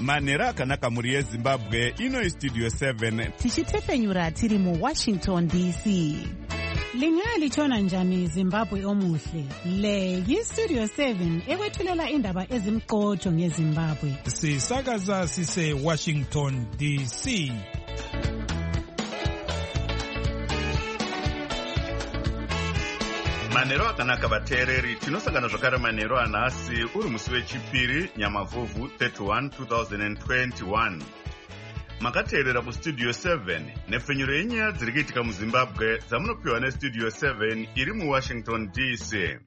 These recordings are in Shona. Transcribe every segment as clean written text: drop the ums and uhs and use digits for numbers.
manhero akanaka mhuri yezimbabwe. Ino Studio 7 tichitefenyura tiri muWashington DC. Lingalitshona njani Zimbabwe omuhle? Le yiStudio 7 ekwethulela indaba ezimqotho ngeZimbabwe. Sisakaza sise Washington DC. manhero akanaka vateereri. Tinosangana zvakare manhero anhasi uri musi wechipiri Nyamavhuvhu 31 2021. Makateerera kuStudio 7 nepfenyuro yenyaya dziri kuitika muZimbabwe dzamunopiwa neStudio 7 iri muWashington DC.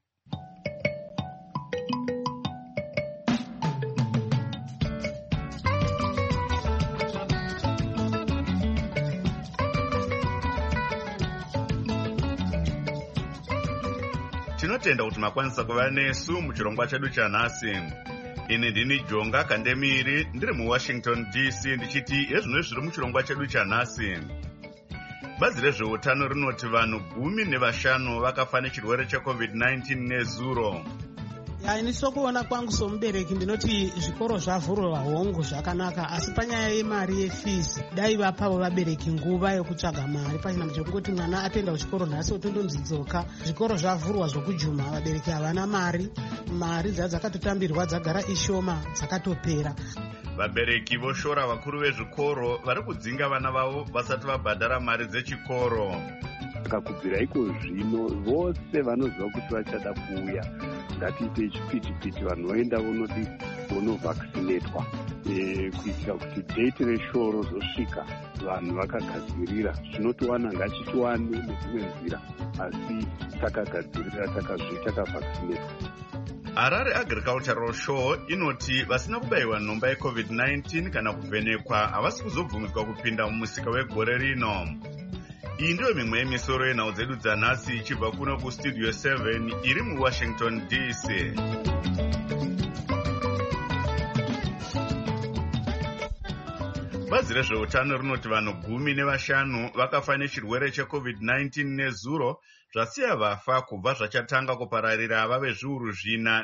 Tinotenda kuti makwanisa kuva nesu muchirongwa chedu chanhasi. Ini ndini Jonga Kandemiri ndiri muWashington DC ndichiti ezvino zviri muchirongwa chedu chanhasi. Bazi rezveutano rinoti vanhu 15 vakafa nechirwere cheCovid-19 nezuro. Ini sokuona kwangu somubereki ndinoti zvikoro zvavhurwa hongu zvakanaka, asi panyaya yemari yefees dai vapawo vabereki nguva yokutsvaga mari pachina chekungoti mwana atenda kuchikoro nhasi otondonzidzoka. Zvikoro zvavhurwa zvokujuma, vabereki havana mari dzakatotambirwa dzagara ishoma dzakatopera. Vabereki voshora vakuru vezvikoro vari kudzinga vana vavo vasati vabhadhara mari dzechikoro. Kubvira iko zvino vose vanoziva kuti vachada kuuya ngatiite chipiti vanhu voenda vonovhakisinetwa kuitira kuti date reshoro rozosvika vanhu vakagadzirira. Zvinotiwana ngachitiwane nedzimwe nzira, asi takagadzirira takavhakisinetwa. Harare Agricultural Show inoti vasina kubayiwa nhomba yeCovid-19 kana kuvhenekwa havasi kuzobvumidzwa kupinda mumusika wegore rino. Iyi ndiyo mimwe yemisoro yenhau dzedu dzanhasi ichibva kuno kuStudio 7 iri muWashington DC. Bazi rezveutano rinoti vanhu 15 vakafa nechirwere cheCovid-19 nezuro, zvasiya vafa kubva zvachatanga kupararira vave zviuru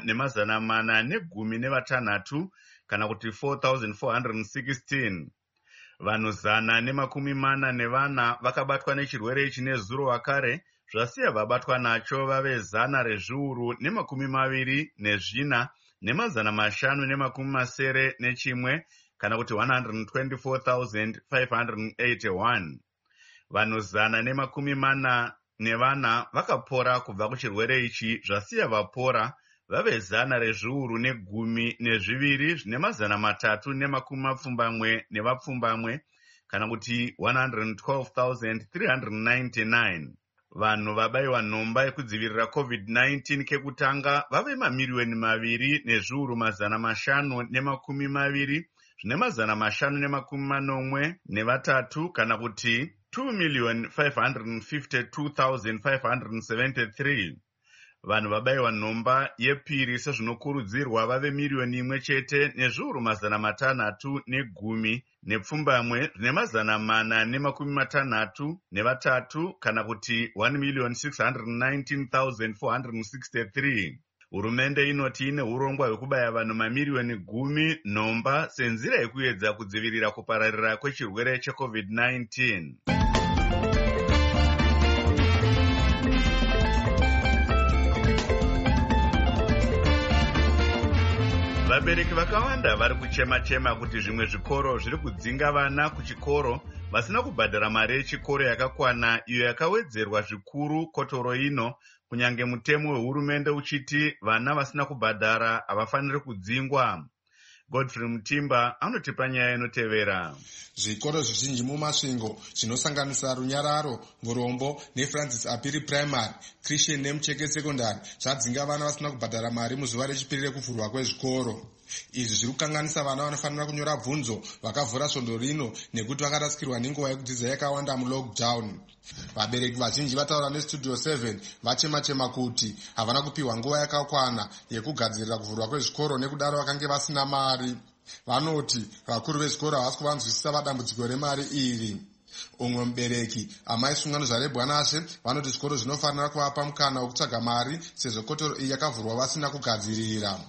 416 kana kuti 4,416. Vanhu 140 vakabatwa nechirwere ichi nezuro wakare, zvasiya vabatwa nacho vave 124,571 kana kuti 124,581. Vanhu 144 vakapora kubva kuchirwere ichi, zvasiya vapora vave 112,370 kana kuti 112,399. Vanhu vabayiwa nhomba yekudzivirira COVID-19 kekutanga vave 2,520,553 kana kuti 2,552,573. Vanhu vabayiwa nhomba yepiri sezvinokurudzirwa vave 1,610,463 kana kuti 1,619,463. Hurumende inoti ine urongwa hwekubaya vanhu 10,000,000 nhomba senzira yekuedza kudzivirira kupararira kwechirwere cheCovid-19. Vabereki vakawanda vari kuchema kuti zvimwe zvikoro zviri kudzinga vana kuchikoro vasina kubhadhara mari yechikoro yakakwana, iyo yakawedzerwa zvikuru kotoro ino, kunyange mutemo wehurumende uchiti vana vasina kubhadhara havafaniri kudzingwa. Godfrey Mutimba anotipa nyaya inotevera. Zvikoro zvizhinji mumasvingo zvinosanganisa Runyararo, Murombo neFrancis Apiri Primary, Christian neMucheke Secondary zvadzinga vana vasina kubhadhara mari muzuva rechipiri rekuvhurwa kwezvikoro. Izvi zviri kukanganisa vana vanofanira kunyora bvunzo vakavhura svondo rino nekuti vakarasikirwa nenguva yekudzidza yakawanda mulockdown. Vabereki vazhinji vataura neStudio 7 vachema kuti havana kupiwa nguva yakakwana yekugadzirira kuvhurwa kwezvikoro nekudaro vakange vasina mari. Vanoti vakuru vezvikoro havasi kuvanzwisisa vadambudziko remari iri. Umwe mubereki, amai Sungano zvarebwanashe, vanoti zvikoro zvinofanira kuvapa mukana wekutsvaga mari sezvo kotoro iyi yakavhurwa vasina kugadzirira.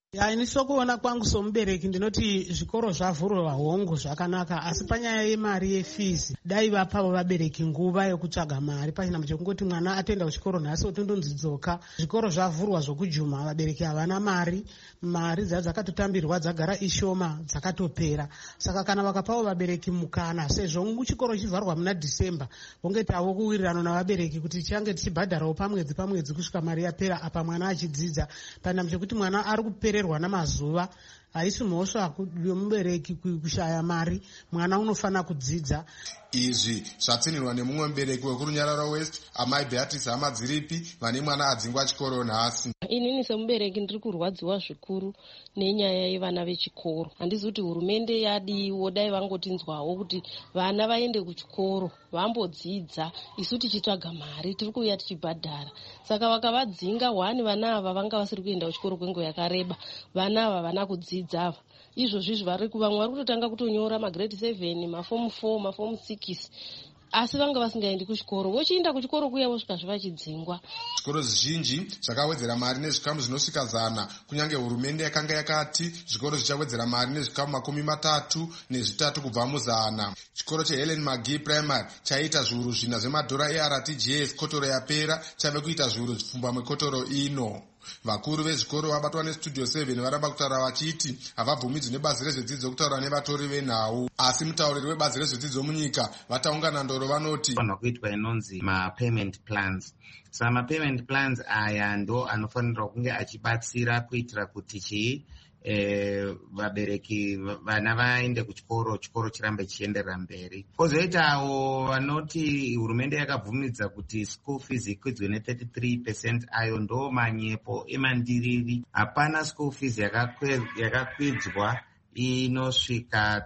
ini sokuona kwangu somubereki ndinoti zvikoro zvavhurwa hongu zvakanaka, asi panyaya yemari yefees dai vapawo vabereki nguva yokutsvaga mari. Pachina chekungoti mwana atenda kuchikoro nhasi otondonzi dzoka. Zvikoro zvavhurwa zvokujuma, vabereki havana mari dzakatotambirwa dzagara ishoma dzakatopera. Saka kana vakapawo vabereki mukana, sezvo chikoro chivharwa muna Dhisemba, vongeitawo kuwirirana navabereki kuti change tichibhadharawo pamwedzi kusvika mari yapera apa mwana achidzidza. Pana chekuti mwana ari kupererwa namazuva, haisi mhosva yomubereki kushaya mari, mwana unofana kudzidza. Izvi zvatsinirwa nemumwe mubereki wekurunyararo West, amai Beatrice Hamadziripi, vane mwana adzingwa chikoro nhasi. Inini semubereki ndiri kurwadziwa zvikuru nenyaya yevana vechikoro. Handizi kuti hurumende yadiwo, dai vangotinzwawo kuti vana vaende kuchikoro vambodzidza, isu tichitsvaga mari tiri kuuya tichibhadhara. Saka vakavadzinga vana ava vanga vasiri kuenda kuchikoro kwenguva yakareba, vana ava vana kudzidza ava. Izvozvi vamwe vari kutotanga kutonyora magrade 7, mafomu 4, mafomu 6, asi vanga vasingaendi kuchikoro. Vochienda kuchikoro kuya vosvika zvivachidzingwa. Zvikoro zvizhinji zvakawedzera mari nezvikamu zvinosvika 100, kunyange hurumende yakanga yakati zvikoro zvichawedzera mari nezvikamu 33 kubva mu100. Chikoro cheHelen Magi Primary chaita zviuru 4 zvemadhora eRTGS kotoro yapera, chave kuita zviuru 10 kotoro ino. Vakuru vezvikoro vabatwa neStudio 7 varamba kutaura vachiti havabvumidzwi nebazi rezvedzidzo kutaura nevatori venhau. Asi mutauriri webazi rezvedzidzo munyika vataungana ndoro vanoti vanhu kuitwa inonzi mapayment plans. Saka mapayment plans aya ndo anofanirwa kunge achibatsira kuitira kuti vabereki vana vaende kuchikoro, chikoro chirambe chienderera mberi. Kozoitawo vanoti hurumende yakabvumidza kuti school fees ikwidzwe ne33%, ayo ndo manyepo emandiriri. Hapana school fees yakakwidzwa inosvika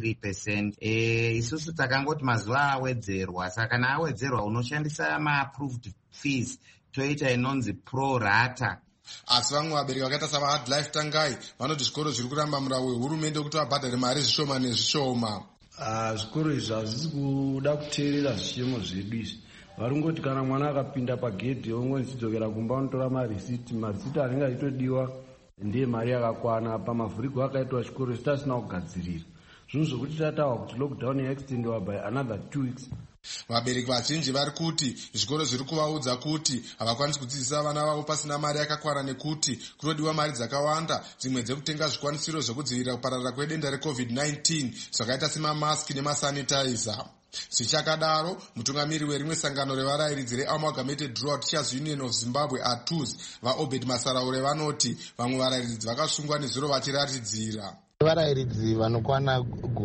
33%. Isusu takangoti mazuva awedzerwa, saka kana awedzerwa unoshandisa ma-approved fees, toita inonzi pro rata. Asi vamwe vabereki vakaita sava Life Tangai vanoti zvikoro zviri kuramba murau wehurumende kuti vabhadhare mari zvishoma nezvishoma. Zvikoro izvi hazvisi kuda kuteerera zvichemo zvedu izvi. Vari kungoti kana mwana akapinda pagedhi ongozidzokera kumba unotora marisiti anenge achitodiwa ndiye mari yakakwana. Pamavhurigwa akaitwa chikoro sitasina kugadzirira. Zvinhu zvokuti tatawa kuti lockdown yaextendiwa by another 2 weeks. Vabereki vazhinji vari kuti zvikoro zviri kuvaudza kuti havakwanisi kudzidzisa vana vavo pasina mari yakakwana nekuti kunodiwa mari dzakawanda, dzimwe dzekutenga zvikwanisiro zvokudzivirira kupararira kwedenda reCovid-19 zvakaita semamaski nemasanitizer. Zvichakadaro, mutungamiri werimwe sangano revarayiridzi reAmalgamated Rural Teachers Union of Zimbabwe ATUZ, vaObed Masaraure vanoti vamwe varayiridzi vakasungwa nezuro vachiratidzira. Varayiridzi vanokwana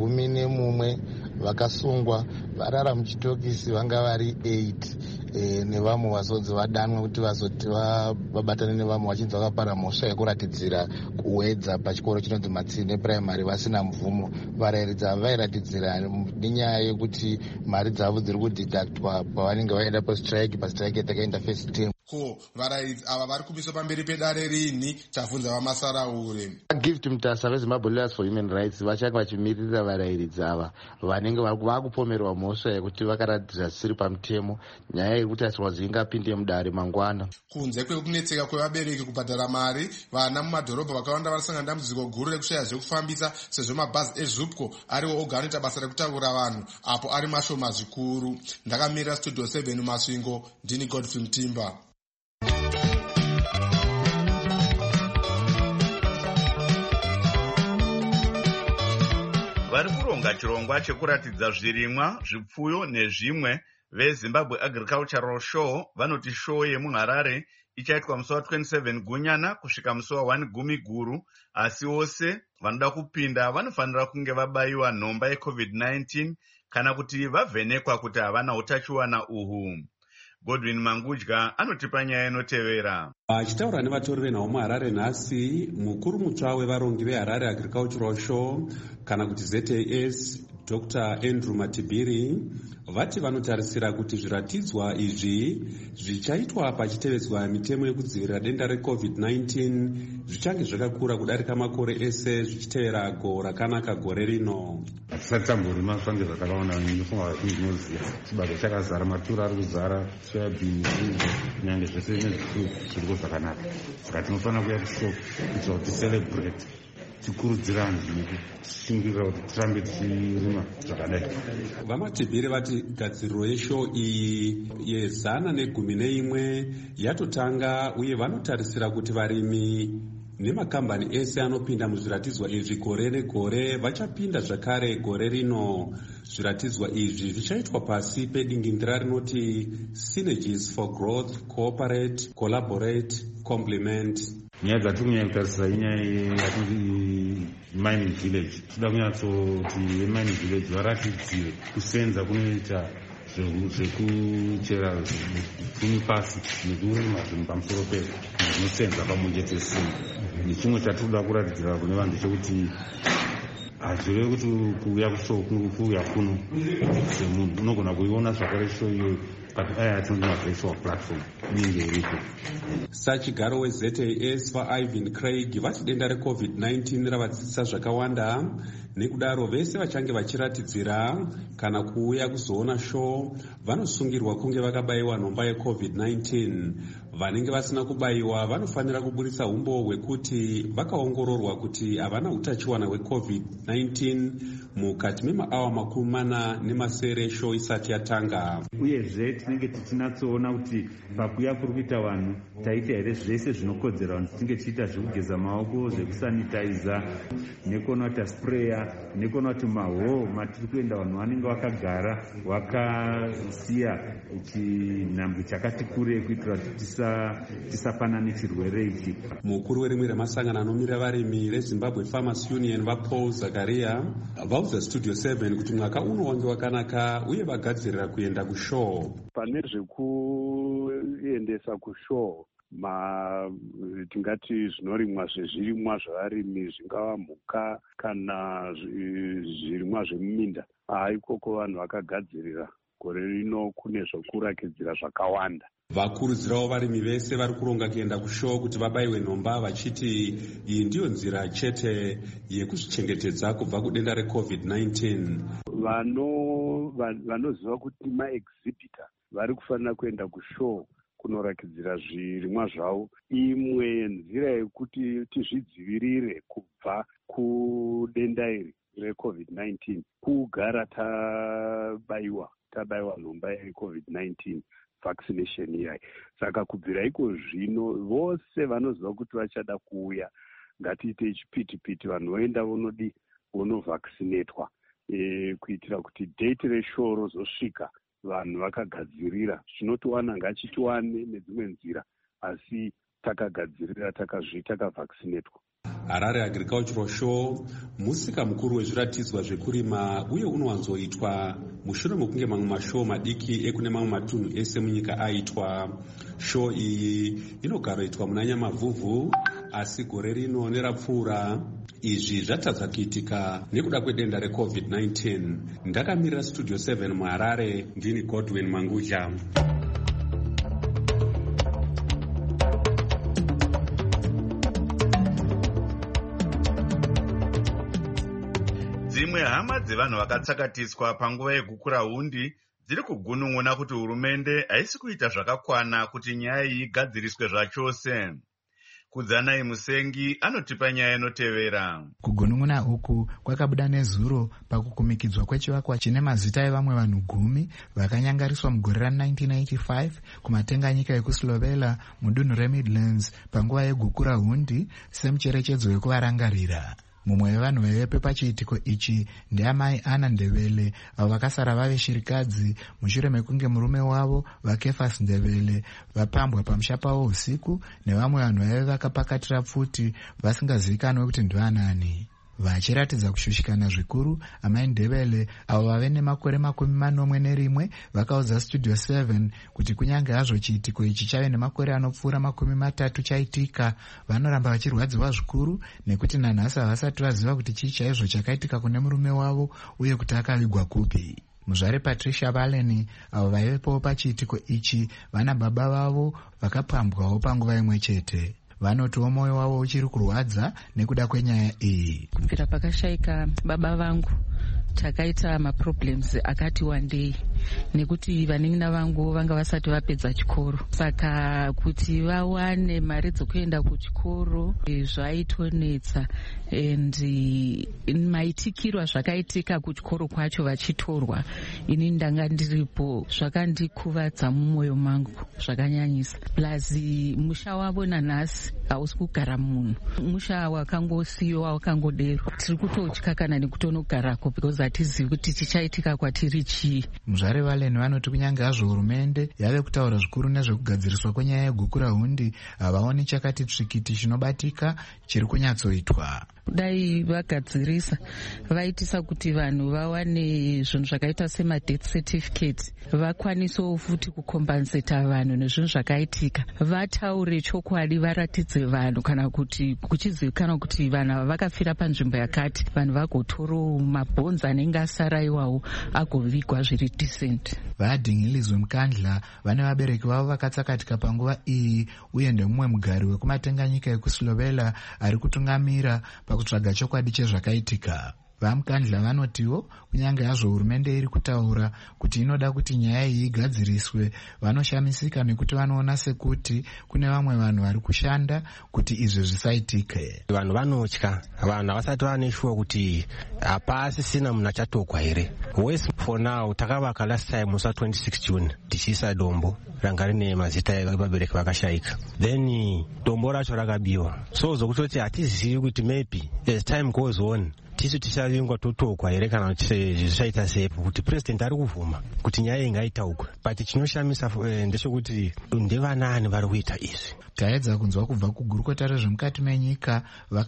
11 vakasungwa varara muchitokisi vanga vari 8 nevamwe vazodzi vadanwa kuti vazoti vabatane nevamwe vachinzi vakapara mhosva yekuratidzira kuwedza pachikoro chinonzi Matsine Primary vasina mvumo. Varayiridzi ava vairatidzira nenyaya yekuti mari dzavo dziri kudhidhaktwa pavanenge vaenda pastrike yatakaenda first term. Ko varayiridzi ava vari kumiswa pamberi pedare rini? Tabvunza vaMasaraure. Gift Mutasa veZimbabwe Lawyers for Human Rights vachanga vachimirira varayiridzi ava vanenge vakupomerwa mhosva yekuti vakaratidzira zvisiri pamutemo, nyaya yekuti asingazvi ingapinde mudare mangwana. Kunze kwekunetseka kwevabereki kubhadhara mari, vana mumadhorobha vakawanda varasangana dambudziko guru rekushaya zvekufambisa, sezvo mabhazi eZupco ariwo oga anoita basa rekutakura vanhu apo ari mashoma zvikuru. Ndakamirira Studio 7 Masvingo, ndini Godfrey Mutimba. Vari kuronga chirongwa chekuratidza zvirimwa, zvipfuyo nezvimwe veZimbabwe Agricultural Show vanoti show yemuHarare ichaitwa musi wa27 Gunyana kusvika musi wa1 Gumiguru, asi vose vanoda kupinda vanofanira kunge vabayiwa nhomba yeCovid-19 kana kuti vavhenekwa kuti havana utachiwana uhu. Godwin Mangudya anotipa nyaya inotevera. Achitaura nevatori venhau muHarare nhasi, mukuru mutsva wevarongi veHarare Agricultural Show kana kuti ZAS, Dr. Andrew Matibiri vati vanotarisira kuti zviratidzwa izvi zvichaitwa pachitevedzwa mitemo yekudzivirira denda reCovid-19 zvichange zvakakura kudarika makore ese zvichitevera go rakanaka gore rino. Hatisati tamborima zvange zvatakaona inofunga kuti zvinoziva chibage chakazara, matura ari kuzara, soyabhini, kunyange zvese nezviriko zvakanaka. Saka tinofanira kuuya kushopu kuitira kuti celebrate, tikurudzirane tichishingirira kuti tirambe tichirima zvakadai. Vamatibhiri vati gadziriro yeshow iyi ye111 yatotanga uye vanotarisira kuti varimi nemakambani ese anopinda muzviratidzwa izvi gore negore vachapinda zvakare gore rino. Zviratidzwa izvi zvichaitwa pasi pedingindira rinoti Synergies for Growth, Cooperate, Collaborate, Complement. Nyaya dzatiri kunyanya kutarisira inyaya yatinoti mining village. Toda kunyatsoti mining village varatidzire kusenza kunoita zvekuchera kuni pasi nekurima zvinhu pamusoro pezvo zvinosenza pamwe chete simba. Nechimwe chatinoda kuratidzira kune vanhu chekuti hazvirevi kuti kuuya kushow kuuya kuno semunhu unogona kuiona zvakare show iyoyo virtual platform inenge iripo. Sachigaro weZAS vaIvan Craig vati denda reCovid-19 ravadzidzisa zvakawanda, nekudaro vese vachange vachiratidzira kana kuuya kuzoona show vanosungirwa kunge vakabayiwa nhomba yeCovid-19. Vanenge vasina kubayiwa vanofanira kuburitsa umbo hwekuti vakaongororwa kuti havana utachiwana hweCovid-19 mukati memaawa 40 show isati yatanga. Uyezve tinenge tichinatsoona kuti pakuya kuri kuita vanhu taita here zvese zvinokodzera vanhu tinge tichiita zvekugeza maoko, zvekusanitiza, nekuona kuti sprayer, nekuona kuti mahoo matiri kuenda vanhu vanenge vakagara vakasiya chinhambwe chakati kurei kuitira kuti tisapanane chirwere ichi. Mukuru werimwe ramasangano anomirira varimi reZimbabwe Farmers Union vaPaul Zakaria vauza Studio 7 kuti mwaka uno wange wakanaka uye vagadzirira kuenda kushow. Pane zvekuendesa kushow tingati zvinorimwa zvezvirimwa zvevarimi, zvingava mhuka kana zvirimwa zvemuminda, ikoko vanhu vakagadzirira gore rino kune zvokurakidzira zvakawanda. Vakurudzirawo varimi vese vari kuronga kuenda kushow kuti vabayiwe nhomba vachiti iyi ndiyo nzira chete yekuzvichengetedza kubva kudenda reCovid-19. Vanoziva kuti maexhibita vari kufanira kuenda kushow kunorakidzira zvirimwa zvavo. Imwe nzira yekuti tizvidzivirire kubva kudenda iri reCovid-19 kugara tabayiwa nhomba yeCovid-19 vaccination iyayi. Saka kubvira iko zvino vose vanoziva kuti vachada kuuya ngatiite chipiti-piti, vanhu voenda vonovhaccinatwa kuitira kuti date reshow rozosvika vanhu vakagadzirira. Zvinotiwana ngachitiwane nedzimwe nzira, asi takagadzirira takavhaccinatwa. Harare Agricultural Show musika mukuru wezviratidzwa zvekurima uye unowanzoitwa mushure mekunge mamwe mashow madiki ekune mamwe matunhu ese munyika aitwa. Show iyi inogaroitwa muna Nyamavhuvhu, asi gore rino nerapfuura izvi zvatadza kuitika nekuda kwedenda reCovid-19. Ndakamirira Studio 7 muHarare, ndini Godwin Mangudya. Dzimwe hama dzevanhu vakatsakatiswa panguva yegukura hundi dziri kugunun'una kuti hurumende haisi kuita zvakakwana kuti nyaya iyi igadziriswe zvachose. Kudzanai Musengi anotipa nyaya inotevera. Kugunun'una uku kwakabuda nezuro pakukumikidzwa kwechivakwa chine mazita evamwe vanhu 10 vakanyangariswa mugore ra1995 kumatenga nyika yekuSlovela mudunhu reMidlands panguva yegukura hundi semucherechedzo wekuvarangarira. Mumwe wevanhu vevepe pachiitiko ichi ndiamai Ana Ndebele, avo vakasara vave shirikadzi mushure mekunge murume wavo vaKefas Ndebele vapambwa pamusha pavo usiku nevamwe vanhu vaive vakapakatira pfuti vasingazivikanwe kuti ndivanani. vachiratidza kushushikana zvikuru. Amai Ndebele avo vave nemakore 41 vakaudza Studio 7 kuti kunyange hazvo chiitiko ichi chave nemakore anopfuura 30 chaitika, vanoramba vachirwadziwa zvikuru nekuti nanhasi havasati vaziva kuti chii chaizvo chakaitika kune murume wavo uye kuti akavigwa kupi. Muzvare Patricia Valeni avo vaivepowo pachiitiko ichi vana baba vavo vakapambwawo panguva imwe chete. Vanotiwo mwoyo wavo uchiri kurwadza nekuda kwenyaya iyi. Kubvira pakashaika baba vangu takaita maproblems akati wandei, nekuti vanen'ina vangu vanga vasati vapedza chikoro, saka kuti vawane mari dzokuenda kuchikoro zvaitonetsa, and maitikirwa zvakaitika kuchikoro kwacho vachitorwa, ini ndanga ndiripo, zvakandikuvadza mumwoyo mangu zvakanyanyisa. Plus musha wavo nanhasi hausi kugara munhu, musha wakangosiyiwa wakangodero. Tiri kutotya kana nekutonogarako because hatizivi kuti chichaitika kwatiri chii. Muzvare Valeni vanoti kunyange hazvo hurumende yave kutaura zvikuru nezvekugadziriswa kwenyaya yegukura hundi, havaoni chakati tsvikiti chinobatika chiri kunyatsoitwa. Dai vagadzirisa vaitisa kuti vanhu vawane zvinhu zvakaita sema-death certificate, vakwanisewo futi kukombenseta vanhu nezvinhu zvakaitika, vataure chokwadi, varatidze vanhu kana kuti kuchizivikanwa kuti vanhu ava vakafira panzvimbo yakati, vanhu vagotoro mabhonzi anenge asara iwawo agovigwa zviri decent. Vadhingilizwe Mukandla vane vabereki vavo vakatsakatika panguva iyi uye ndemumwe mugari wekumatenga nyika yekuslovela ari kutungamira pakutsvaga chokwadi chezvakaitika. VaMukandla vanotiwo kunyange hazvo hurumende iri kutaura kuti inoda kuti nyaya iyi igadziriswe, vanoshamisika nekuti vanoona sekuti kune vamwe vanhu vari kushanda kuti izvi zvisaitike. Vanhu vanotya, vanhu havasati vane shuwa kuti hapasisina munhu achatokwa here. West for now takavaka last time musa 26 June tichiisa dombo ranga rine mazita evabereki vakashaika, then dombo racho rakabiwa, so zokutoti hatizivi kuti maybe as time goes on tisu tichavingwa totokwa here kana zvichaita sepo, kuti president ari kuvhuma kuti nyaya ingaitaukwe, but chinoshamisa ndechekuti ndevanani vari kuita izvi. Taedza kunzwa kubva kugurukota rezvemukati menyika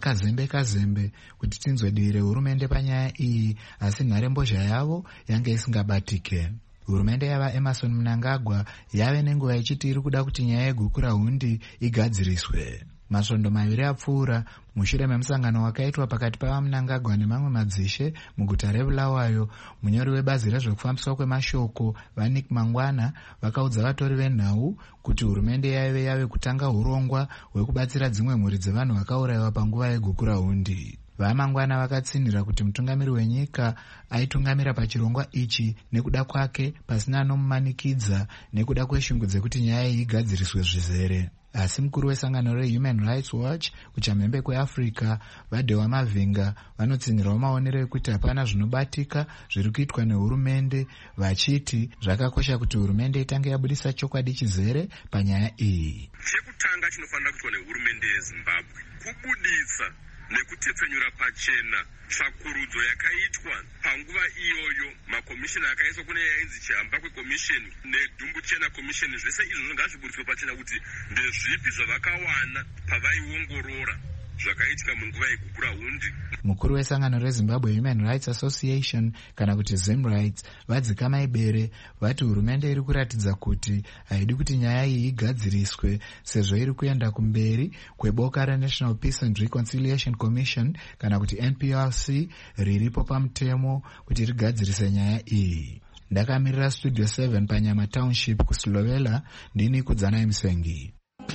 vakazembe kuti tinzwe dii rehurumende panyaya iyi, asi nharembozha yavo yange isingabatike. Hurumende yava Emerson Mnangagwa yave nenguva ichiti iri kuda kuti nyaya yegukura hundi igadziriswe. Masvondo maviri apfuura mushure memusangano wakaitwa pakati pavaMnangagwa nemamwe madzishe muguta reBulawayo, munyori webazi rezvekufambiswa kwemashoko vaNick Mangwana vakaudza vatori venhau kuti hurumende yave kutanga urongwa hwekubatsira dzimwe mhuri dzevanhu vakaurayiwa panguva yegukura hundi. VaMangwana vakatsinhira kuti mutungamiri wenyika aitungamira pachirongwa ichi nekuda kwake pasina anomumanikidza nekuda kweshungu dzekuti nyaya iyi igadziriswe zvizere. Asi mukuru wesangano reHuman Rights Watch kuchamhembe kweAfrica Vadhewa Mavhinga vanotsinhirawo maonero ekuti hapana zvinobatika zviri kuitwa nehurumende, vachiti zvakakosha kuti hurumende itange yabudisa chokwadi chizere panyaya iyi. Chekutanga chinofanira kuitwa nehurumende yeZimbabwe kubudisa nekutepfenyura pachena tsvakurudzo yakaitwa panguva iyoyo, makomishini akaiswa kune yainzi chihamba kwekomishini nedhumbuchena komishini, zvese izvozvo ngazvibudiswe pachena kuti ndezvipi zvavakawana pavaiongorora zvakaitika munguva yegukura hundi. Mukuru wesangano reZimbabwe Human Rights Association kana kuti ZimRights Vadzikama Ibere vati hurumende iri kuratidza kuti haidi kuti nyaya iyi igadziriswe sezvo iri kuenda kumberi kweboka reNational Peace and Reconciliation Commission kana kuti NPRC riripo pamutemo kuti rigadzirise nyaya iyi. Ndakamirira Studio 7 paNyama Township kuSlovela, ndini Kudzanai Musengi.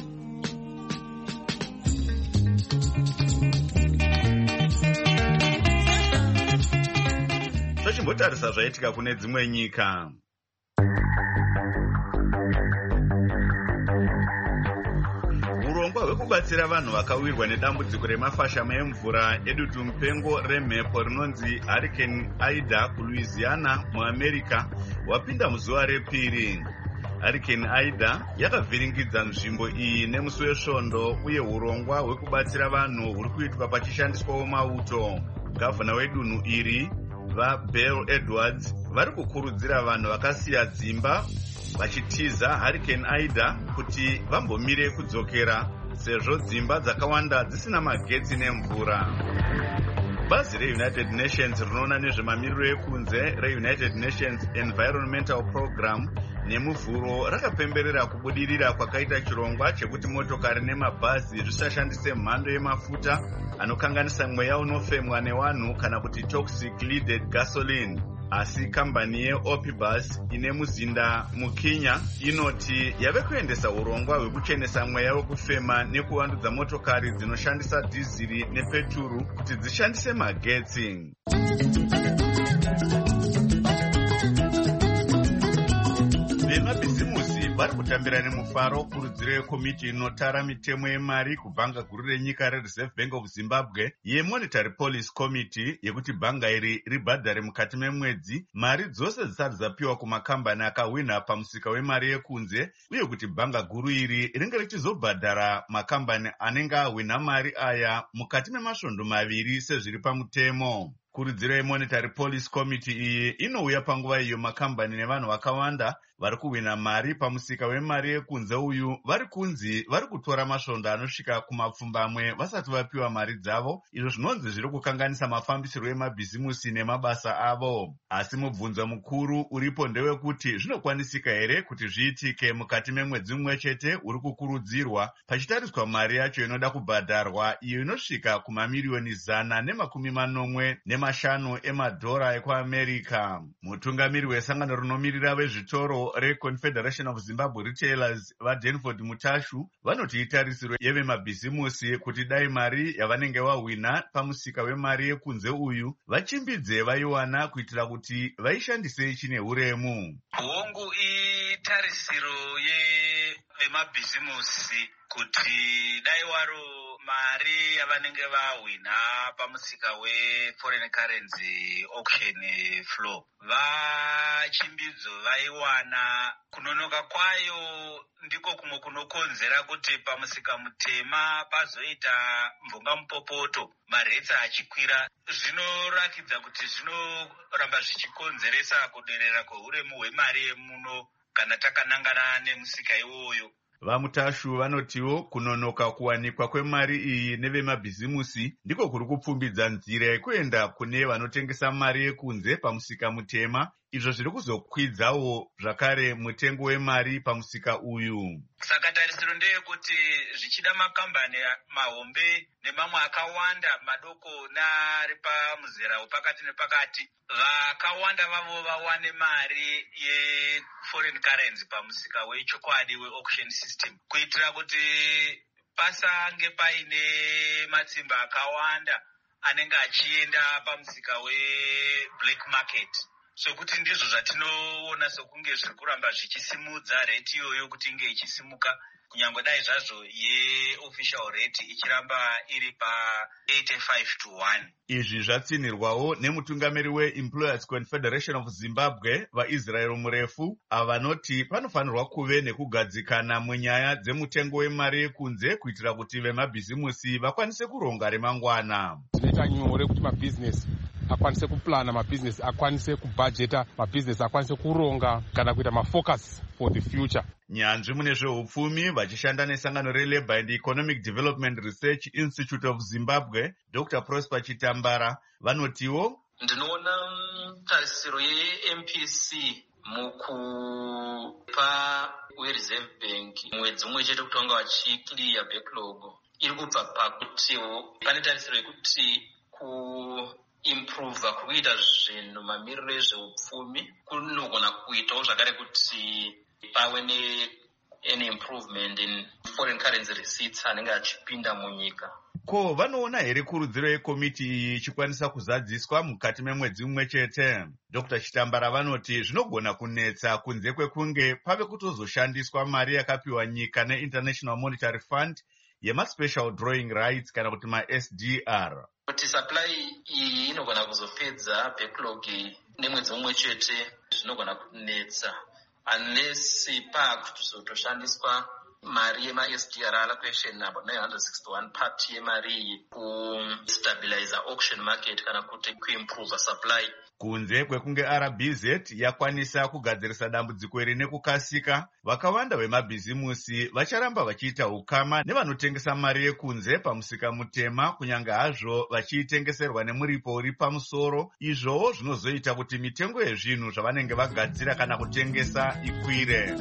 Tochimbotarisa zvaitika kune dzimwe nyika. Urongwa hwekubatsira vanhu vakawirwa nedambudziko remafashamo emvura edutu mupengo remhepo rinonzi Hurricane Ida kuLouisiana muAmerica wapinda muzuva repiri. Hurricane Ida yakavhiringidza nzvimbo iyi nemusi wesvondo uye urongwa hwekubatsira vanhu huri kuitwa pachishandiswawo mauto. Gavhana wedunhu iri vaBell Edwards vari kukurudzira vanhu vakasiya dzimba vachitiza Hurricane Ida kuti vambomire kudzokera sezvo dzimba dzakawanda dzisina magetsi nemvura. Bazi reUnited Nations rinoona nezvemamiriro ekunze reUnited Nations Environmental Program nemuvhuro rakapemberera kubudirira kwakaita chirongwa chekuti motokari nemabhazi zvisashandise mhando yemafuta anokanganisa mweya unofemwa nevanhu kana kuti toxic leaded gasoline. Asi kambani yeOpibus ine muzinda muKenya inoti yave kuendesa urongwa hwekuchenesa mweya wekufema nekuvandudza motokari dzinoshandisa dhiziri nepeturu kuti dzishandise magetsi. Vemabhizimusi vari kutambira nemufaro kurudziro yekomiti inotara mitemo yemari kubhanga guru renyika reReserve Bank of Zimbabwe yeMonetary Policy Committee yekuti bhanga iri ribhadhare mukati memwedzi mari dzose dzisati dzapiwa kumakambani akahwina pamusika wemari yekunze, uye kuti bhanga guru iri ringe richizobhadhara makambani anenge ahwina mari aya mukati memasvondo maviri sezviri pamutemo. Kurudziro yeMonetary Policy Committee iyi inouya panguva iyo makambani nevanhu vakawanda vari kuhwina mari pamusika wemari yekunze uyu vari kunzi vari kutora masvondo anosvika kumapfumbamwe vasati vapiwa mari dzavo, izvo zvinonzi zviri kukanganisa mafambisiro emabhizimusi nemabasa avo. Asi mubvunzo mukuru uripo ndewekuti zvinokwanisika here kuti zviitike mukati memwedzi mumwe chete uri kukurudzirwa, pachitariswa mari yacho inoda kubhadharwa iyo inosvika kumamiriyoni 150 emadhora ekuAmerica. Mutungamiri wesangano rinomiririra vezvitoro reConfederation of Zimbabwe Retailers vaDenford Mutashu vanoti itarisiro yevemabhizimusi kuti dai mari yavanenge vahwina pamusika wemari yekunze uyu vachimbidze vaiwana kuitira kuti vaishandise chine uremu. Hongu itarisiro yevemabhizimusi kuti dai waro mari yavanenge vahwina pamusika weforeign currency auction floor vachimbidzo vaiwana. Kunonoka kwayo ndiko kumwe kunokonzera kuti pamusika mutema pazoita mvunga mupopoto maretsi achikwira. Zvinorakidza kuti zvinoramba zvichikonzeresa kuderera kweuremu hwemari yemuno kana takanangana nemusika iwoyo. Vamutashu vanotiwo kunonoka kuwanikwa kwemari iyi nevemabhizimusi ndiko kuri kupfumbidza nzira yekuenda kune vanotengesa mari yekunze pamusika mutema, izvo zviri kuzokwidzawo zvakare mutengo wemari pamusika uyu. Saka tarisiro ndeyekuti zvichida makambani mahombe nemamwe akawanda madoko neari pamuzera wepakati nepakati, vakawanda vavo vawane mari yeforeign currency pamusika wechokwadi weauction system, kuitira kuti pasange paine matsimba akawanda anenge achienda pamusika weblack market. Sokuti ndizvo zvatinoona sokunge zviri kuramba zvichisimudza rate iyoyo kuti inge ichisimuka, kunyange dai zvazvo yeofficial rate ichiramba iri pa 85-1. Izvi zvatsinirwawo nemutungamiri weEmployers Confederation of Zimbabwe vaIsrael Murefu avanoti panofanirwa kuve nekugadzikana munyaya dzemutengo wemari yekunze kuitira kuti vemabhizimusi vakwanise kuronga remangwana. Zvinoita nyore kuti mabhizinesi akwanise kuplana, mabhizinesi akwanise kubhajeta, mabhizinesi akwanise kuronga kana kuita mafocus for the future. Nyanzvi mune zveupfumi vachishanda nesangano reLabour and Economic Development Research Institute of Zimbabwe, Dr. Prosper Chitambara vanotiwo ndinoona tarisiro yeMPC mukupa weReserve Bank mwedzi umwe chete kuti vanga vachiclear backlog iri kubva pakutiwo pane tarisiro yekuti kuimprova kuita zvinhu mamiriro ezveupfumi kunogona kuitawo zvakare kuti pave any improvement in foreign currency receipts anenge achipinda munyika. Ko vanoona here kurudziro yekomiti iyi ichikwanisa kuzadziswa mukati memwedzi umwe chete? Dr. Chitambara vanoti zvinogona kunetsa kunze kwekunge pave kutozoshandiswa mari yakapiwa nyika neInternational Monetary Fund yemaspecial drawing rights kana kuti maSDR. Kuti supply iyi inogona kuzopedza backlog nemwedzi umwe chete, zvinogona kunetsa unless pakutozoshandiswa mari yema-SDR allocation number 961 part yemari iyi kustabilize auction market kana kuti kuimprove supply. Kunze kwekunge RBZ yakwanisa kugadzirisa dambudziko iri nekukasika, vakawanda vemabhizimusi vacharamba vachiita ukama nevanotengesa mari yekunze pamusika mutema, kunyange hazvo vachiitengeserwa nemuripo uri pamusoro. Izvowo zvinozoita kuti mitengo yezvinhu zvavanenge vagadzira kana kutengesa ikwire.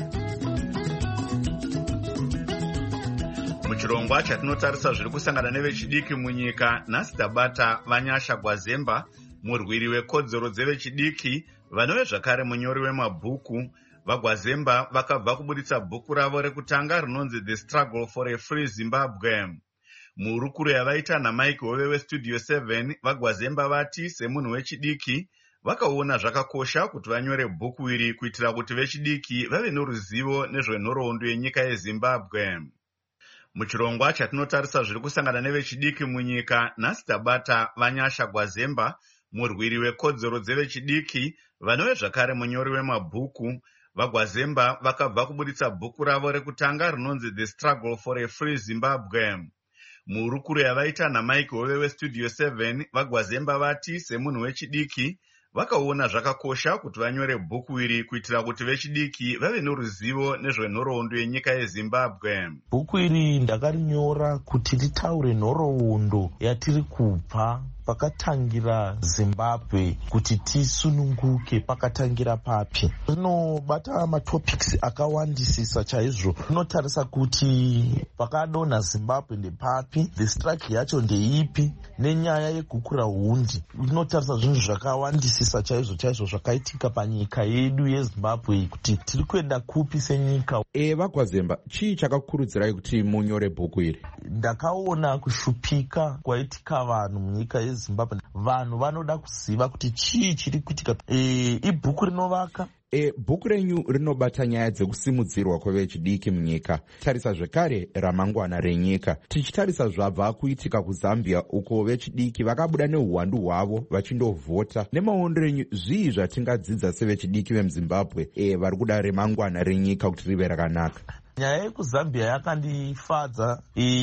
Muchirongwa chatinotarisa zviri kusangana nevechidiki munyika, nhasi tabata Vanyasha Gwazemba, murwiri wekodzero dzevechidiki, vanove zvakare munyori wemabhuku. VaGwazemba vakabva kubuditsa bhuku ravo rekutanga rinonzi The Struggle for a Free Zimbabwe. Murukuro yavaita naMike Hove weStudio 7, VaGwazemba vati semunhu wechidiki vakaona zvakakosha kuti vanyore bhuku iri kuitira kuti vechidiki vave noruzivo nezvenhoroondo yenyika yeZimbabwe. Muchirongwa chatinotarisa zviri kusangana nevechidiki munyika, nhasi tabata Vanyasha Gwazemba, murwiri wekodzero dzevechidiki, vanove zvakare munyori wemabhuku. VaGwazemba vakabva kubuditsa bhuku ravo rekutanga rinonzi The Struggle for a Free Zimbabwe. Murukuro yavaita naMike Hove weStudio 7, VaGwazemba vati semunhu wechidiki vakaona zvakakosha kuti vanyore bhuku iri kuitira kuti vechidiki vave noruzivo nezvenhoroondo yenyika yeZimbabwe. Bhuku iri ndakarinyora kuti ritaure nhoroondo yatiri kubva pakatangira Zimbabwe kuti tisununguke pakatangira papi. Rinobata matopics akawandisisa chaizvo. Rinotarisa kuti pakadonha Zimbabwe ndepapi, the strike yacho ndeipi, nenyaya yekukura hundi. Rinotarisa zvinhu zvakawandisisa chaizvo zvakaitika panyika yedu yeZimbabwe kuti tiri kuenda kupi senyika. VaGwazemba, chii chakakurudzirai kuti munyore bhuku iri? Ndakaona kushupika kwaitika vanhu munyika yeZimbabwe. Vanhu vanoda kuziva kuti chii chiri kuitika. Ibhuku rinovaka. Bhuku renyu rinobata nyaya dzekusimudzirwa kwevechidiki munyika. Tarisa zvekare ramangwana renyika. Tichitarisa zvabva kuitika kuZambia uko vechidiki vakabuda neuhwandu hwavo vachindovhota. Nemaondero enyu, zvii zvatingadzidza sevechidiki vemuZimbabwe vari kuda remangwana renyika kuti rive rakanaka? Nyaya yekuZambia yakandifadza.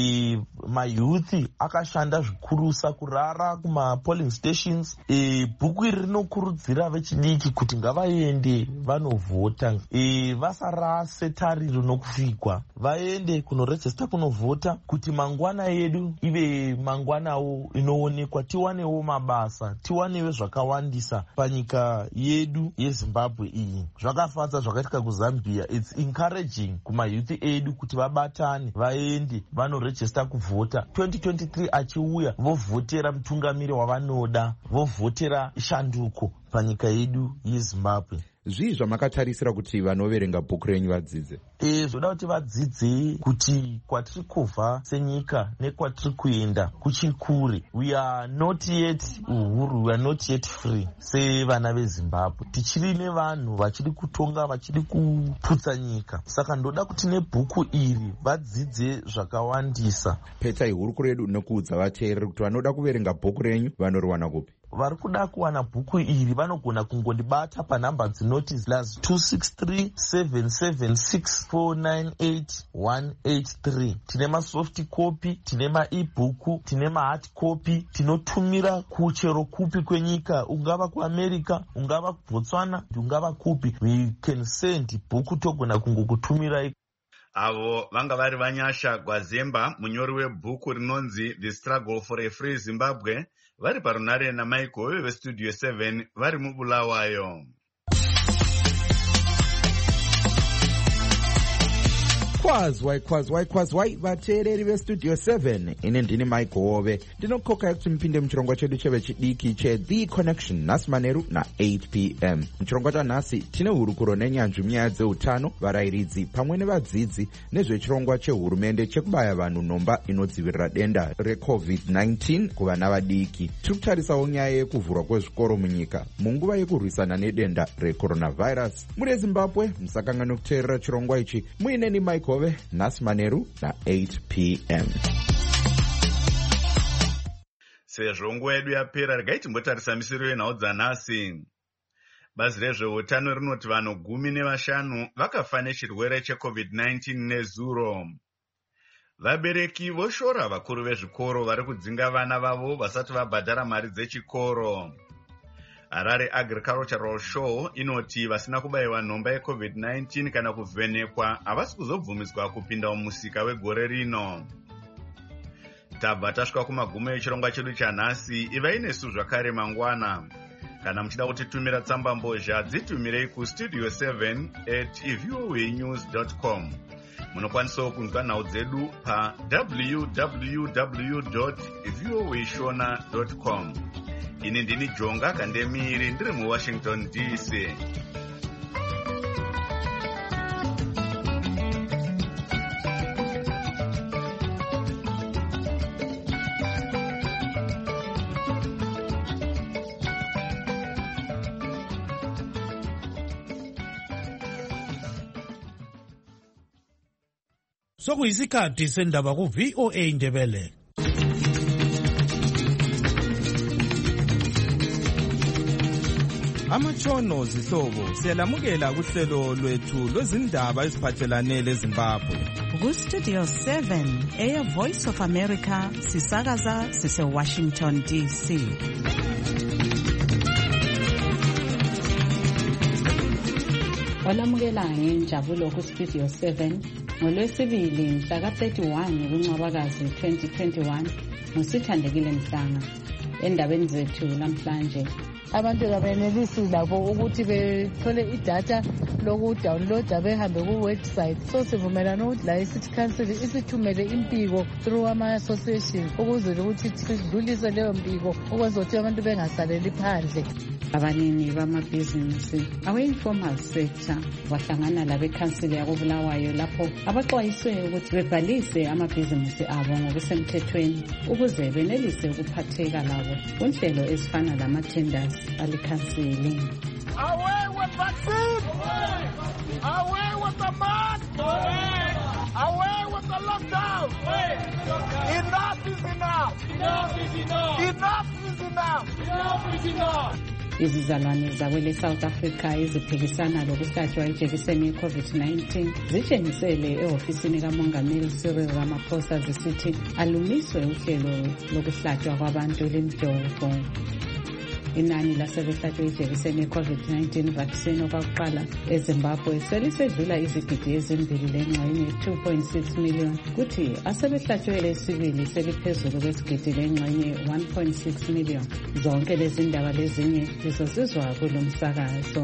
Mayuthi akashanda zvikurusa kurara kumapolling stations. Bhuku iri rinokurudzira vechidiki kuti ngavaende vanovhota, vasarase tariro nokufikwa, vaende kunorejista kunovhota kuti mangwana yedu ive mangwanawo inoonekwa, tiwanewo mabasa, tiwanewo zvakawandisa panyika yedu yeZimbabwe iyi. Zvakafadza zvakaitika kuZambia. It's encouraging kumayuthi edu kuti vabatane vaende vanorejista kuvhota. 2023 achiuya vovhotera mutungamiri wavanoda, vovhotera shanduko panyika yedu yeZimbabwe. Zvii zvamakatarisira kuti vanoverenga bhuku renyu vadzidze? Zvoda kuti vadzidze kuti kwatiri kubva senyika nekwatiri kuenda kuchiri kure. We are not yet uhuru, we are not yet free sevana veZimbabwe. Tichiri nevanhu vachiri kutonga, vachiri kuputsa nyika. Saka ndoda kuti nebhuku iri vadzidze zvakawandisa. Petai hurukuro yedu nekuudza vateereri kuti vanoda kuverenga bhuku renyu vanoriwana kupi? Vari kuda kuwana bhuku iri vanogona kungondibata panhamba dzinoti +263776498 Tine masoft copy, tine maebhuku, tine mahard copy. Tinotumira kuchero kupi kwenyika, ungava kuAmerica, ungava kuBotswana, ungava kupi. We can send bhuku, togona kungokutumirai. Avo vanga vari Vanyasha Gwazemba, munyori webhuku rinonzi The Struggle for a Free Zimbabwe, vari parunare naMike Hove weStudio 7 vari muBulawayo. Kwazwai vateereri veStudio 7, ine ndini Mike Hove. Ndinokokai kuti mupinde muchirongwa chedu chevechidiki cheThe Connection nhasi manheru na8 p.m. Muchirongwa chanhasi tine hurukuro nenyanzvi munyaya dzeutano, varayiridzi pamwe nevadzidzi nezvechirongwa chehurumende chekubaya vanhu nhomba inodzivirira denda reCovid-19 kuvana vadiki. Tiri kutarisawo nyaya yekuvhurwa kwezvikoro munyika munguva yekurwisana nedenda recoronavirus. Muri Zimbabwe musakanganwe kuteerera chirongwa ichi. Muineni Mike Hove nhasi manheru na8 p.m. Sezvo nguva yedu yapera, regai timbotarisa misiro yenhau dzanhasi. Bazi rezveutano rinoti vanhu 15 vakafa nechirwere cheCovid-19 nezuro. Vabereki voshora vakuru vezvikoro vari kudzinga vana vavo vasati vabhadhara mari dzechikoro. Harare Agricultural Show inoti vasina kubayiwa nhomba yeCovid-19 kana kuvhenekwa havasi kuzobvumidzwa kupinda mumusika wegore rino. Tabva tasvika kumagumo echirongwa chedu chanhasi. Ivai nesu zvakare mangwana. Kana muchida kutitumira tsamba mbozha dzitumirei kustudio 7@voanews.com. Munokwanisawo kunzwa nhau dzedu www.voashona.com. Ini ndini Jonga Kandemiri ndiri muWashington DC. Sokuyisikhathi sendaba ku-VOA Ndebele. Amatshono zihlobo siyalamukela kuhlelo lwethu lwezindaba eziphathelane leZimbabwe. Ku-Studio 7 Air Voice of America sisakaza sise-Washington DC. Walamukela ngenjabulo ku-Studio 7 ngoLwesibili mhla ka-31 kuNcwabakazi 2021 nguSithandekile Mhlanga. Endabeni zethu namhlanje, abantu kabenelisi labo ukuthi bethole idatha lokudownloada behambe ku-website. So sivumelana ukuthi la i-City Council isithumele impiko through ama-association ukuze ukuthi sidlulise leyo mpiko ukwenza ukuthi abantu bengasaleli phandle. Abanini bamabhizinisi awe-informal sector bahlangana labekhansili yakoBulawayo lapho abaxwayiswe ukuthi bebhalise amabhizinisi abo ngokusemthethweni ukuze benelise ukuphatheka labo kunhlelo ezifana lama-tenders alikhansili. Away with vaccine! Away with the mask! Away with the lockdown! Enough is enough! Enough is enough! Enough is enough! Enough is enough! Izizalwane zakwele South Africa eziphikisana lokuhlatshwa ijekiseni ye-COVID-19 zitshengisele ehofisini kaMongameli Cyril Ramaphosa zisithi alumiswe uhlelo lokuhlatshwa kwabantu lemjovo. Inani lasebehlatshwe ijekiseni ye-COVID-19 vaccine okwakuqala eZimbabwe selisedlula izigidi ezimbili lengxenye 2.6 million, kuthi asebehlatshwe lesibili seliphezulu kwesigidi lengxenye 1.6 million. Zonke lezi ndaba lezinye lizozizwa kulo msakazo.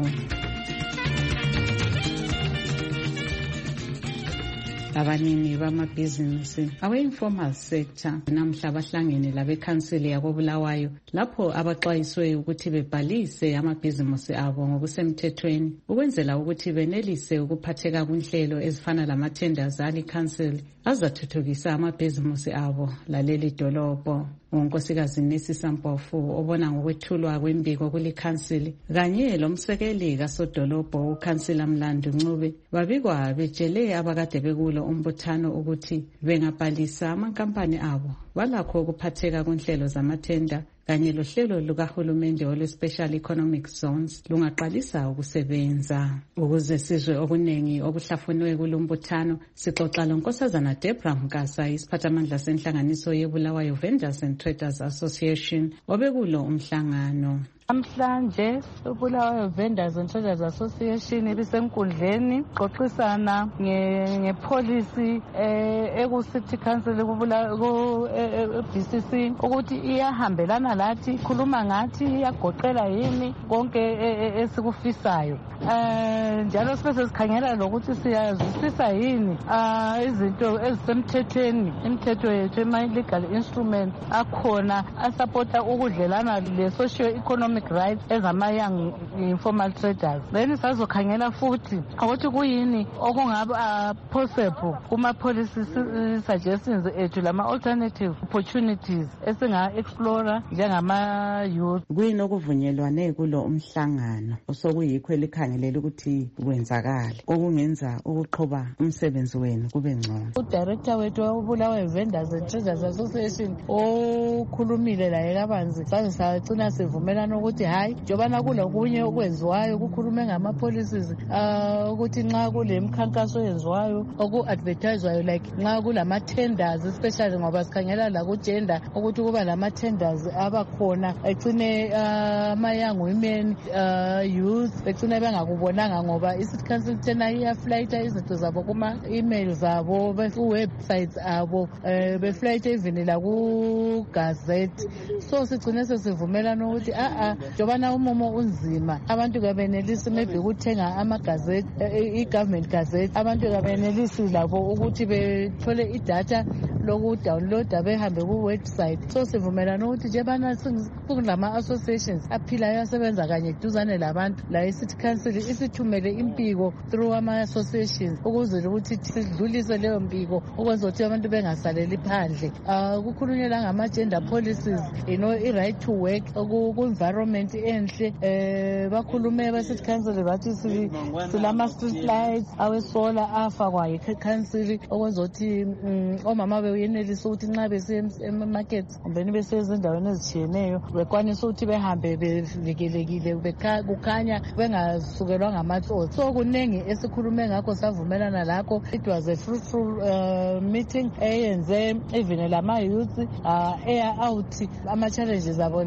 Abanini bamabhizinisi awe-informal sector namhla bahlangene labekhansili yakoBulawayo lapho abaxwayiswe ukuthi bebhalise amabhizinisi abo ngokusemthethweni ukwenzela ukuthi benelise ukuphatheka kunhlelo ezifana lama-tenders alikhansili azathuthukisa amabhizinisi abo laleli dolobho. Unkosikazi Nesisa Mpofu obona ngokwethulwa kwembiko kulikhansili kanye lomsekeli kasodolobho ukhansila Mlando Ncube babikwa betshele abakade bekulo umbuthano ukuthi bengabhalisa amankampani abo balakho ukuphatheka kunhlelo zamathenda kanye lohlelo lukahulumende olwe-Special Economic Zones lungaqalisa ukusebenza. Ukuze sizwe okuningi okuhlafunwe kulumbuthano sixoxa lonkosazana Debra Mkasa isiphathamandla senhlanganiso yeBulawayo Vendors and Traders Association obekulo umhlangano. Namhlanje uBulawayo Vendors and Traders Association ibisenkundleni xoxisana ngepolicy eku-City Council ku-BCC ukuthi iyahambelana lathi, ikhuluma ngathi, iyagoqela yini konke esikufisayo. Njalo sibe sikhangela lokuthi siyazwisisa yini izinto ezisemthethweni, imithetho yethu ema-legal instruments akhona asapota ukudlelana le-socio-economic rights ezama-young informal traders. Then sazokhangela futhi ukuthi kuyini okungaba possible kuma-policy suggestions ethu lama-alternative opportunities esinga-explora njengama-youth. Kuyini okuvunyelwane kulo umhlangano osokuyikho elikhangelela ukuthi kwenzakale okungenza ukuqhuba umsebenzi wenu kube ngcono? Udirector wethu waBulawayo Vendors and Traders Association okhulumile laye kabanzi saze sagcina sivumelana ukuthi hayi njobana kulokunye okwenziwayo kukhulume ngama-policies ukuthi nxa kule mkhankaso oyenziwayo oku-advertiswayo like nxa kulama-tenders especially ngoba sikhangela lakugender ukuthi kuba lama-tenders abakhona ecine ama-young women youth becine bengakubonanga ngoba i-city council tena iyaflayitha izinto zabo kuma-email zabo ku-websites abo beflayitha even laku-gazette so sigcine sesivumelana ukuthi njobana umumo unzima abantu kabenelisi maybe ukuthenga amagazette i-government gazette abantu kabenelisi labo ukuthi bethole idatha lokudownloada behambe ku-website so sivumelana ukuthi njebana kulama-associations aphilayo asebenza kanye duzane labantu la i-city council isithumele impiko through ama-associations ukuze ukuthi sidlulise leyo mpiko ukwenza ukuthi abantu bengasaleli phandle kukhulunywe la ngama-gender policies i-right to work ku-environment enhle bakhulume ba-city council bathi silama-street lights awesola afakwa yi-council okwenza ukuthi omama beyenelisa ukuthi nxa besiye ema-market kumbeni besiye ezindaweni ezitshiyeneyo bekwanisa ukuthi behambe bevikelekile kukhanya bengasukelwa ngamatsotsi so kuningi esikhulume ngakho savumelana lakho. It was a fruitful meeting eyenze even lama-youth air out ama-challenges abo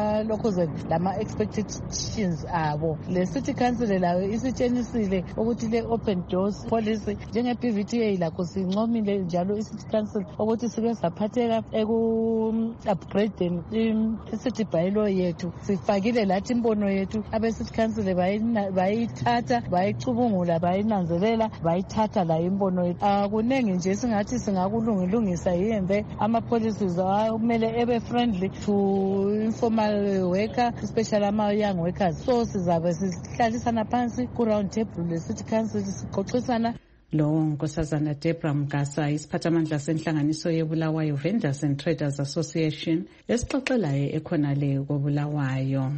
lama-expectations abo. Le city council layo isitshenisile ukuthi le-open doors policy njenge-PVTA lakho sincomile njalo i-city council ukuthi sike saphatheka eku-upgradeni i-city bylaw yethu sifakile lathi imbono yethu abe-city council bayithatha bayicubungula bayinanzelela bayithatha la imbono yethu kuningi nje singathi singakulungilungisa yembe ama-policies kumele ebe-friendly to informal worker especially ama-young workers so sizabe sihlalisana phansi ku-round table le-city council sixoxisana. Lo Nkosazana Deborah Mgasa isiphathamandla senhlanganiso yeBulawayo Vendors and Traders Association esixoxelayo ekhonale koBulawayo.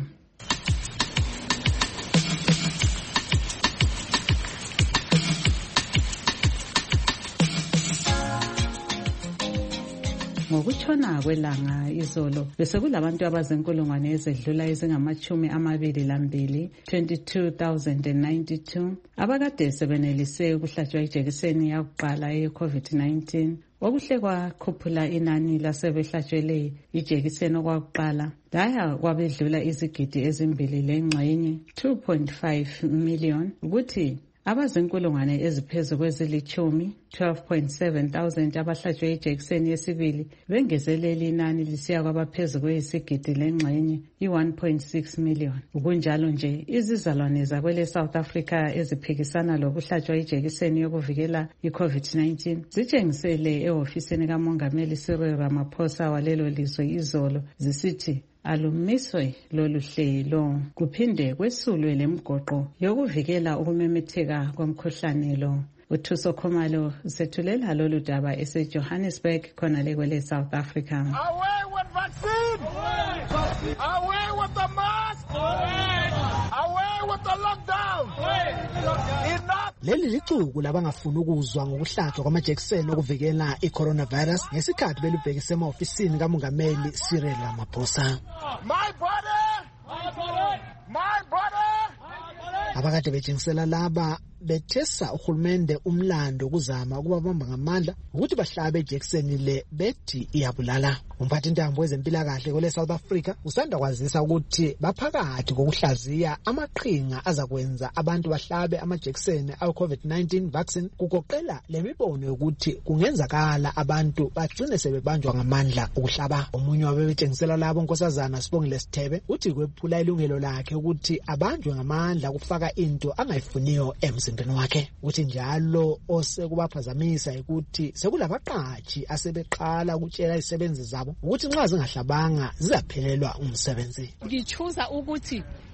Ngokutshona kwelanga izolo bese kulabantu abazinkulungwane ezedlula ezingama-22 22,092 abakade sebenelise ukuhlatshwa ijekiseni yakuqala ye-COVID-19 okuhle kwakhuphula inani lasebehlatshwele ijekiseni okwakuqala laya kwabedlula izigidi ezimbili lengxenye 2.5 million ukuthi abazinkulungwane eziphezu kwezilithumi 12.7,000 abahlatshwe ijekiseni yesibili bengezelela inani lisiya kwabaphezu kweyisigidi lengxenye i-1.6 million. Kunjalo nje izizalwane zakwele South Africa eziphikisana lokuhlatshwa ijekiseni yokuvikela i-COVID-19 zitshengisele ehofisini kamongameli Cyril Ramaphosa walelo lizwe izolo zisithi alumiswe lolu hlelo kuphinde kwesulwe lemgoqo yokuvikela ukumemetheka komkhuhlane lo. Uthuso Khumalo usethulela lolu daba eseJohannesburg khonale kwele South Africa. Away with vaccine! Away with the mask! Away with the lockdown! Leli licukulu labangafuna ukuzwa ngokuhlatshwa kwamajekiseni okuvikela i-coronavirus ngesikhathi belubhekise ema-ofisini kamongameli Cyril Ramaphosa. My body! My body! My body! Abakade betshengisela laba bethesa uhulumende umlando ukuzama ukubabamba ngamandla ukuthi bahlabe ijekiseni le bethi iyabulala. Umphathintambo wezempilakahle kwele South Africa usanda kwazisa ukuthi baphakathi kokuhlaziya amaqhinga azakwenza abantu bahlabe amajekiseni awe-COVID-19 vaccine kugoqela lemibono yokuthi kungenzakala abantu bagcine sebebanjwa ngamandla ukuhlaba. Omunye wabetshengisela labo Nkosazana Sibongile Sithebe uthi kwephula ilungelo lakhe ukuthi abanjwe ngamandla kufaka into angayifuniyo emzimbeni wakhe. Uthi njalo osekubaphazamisa ukuthi sekulabaqatshi asebeqala ukutshela izisebenzi zabo ukuthi nxa zingahlabanga zizaphelelwa umsebenzi. Ngichuza ukuthi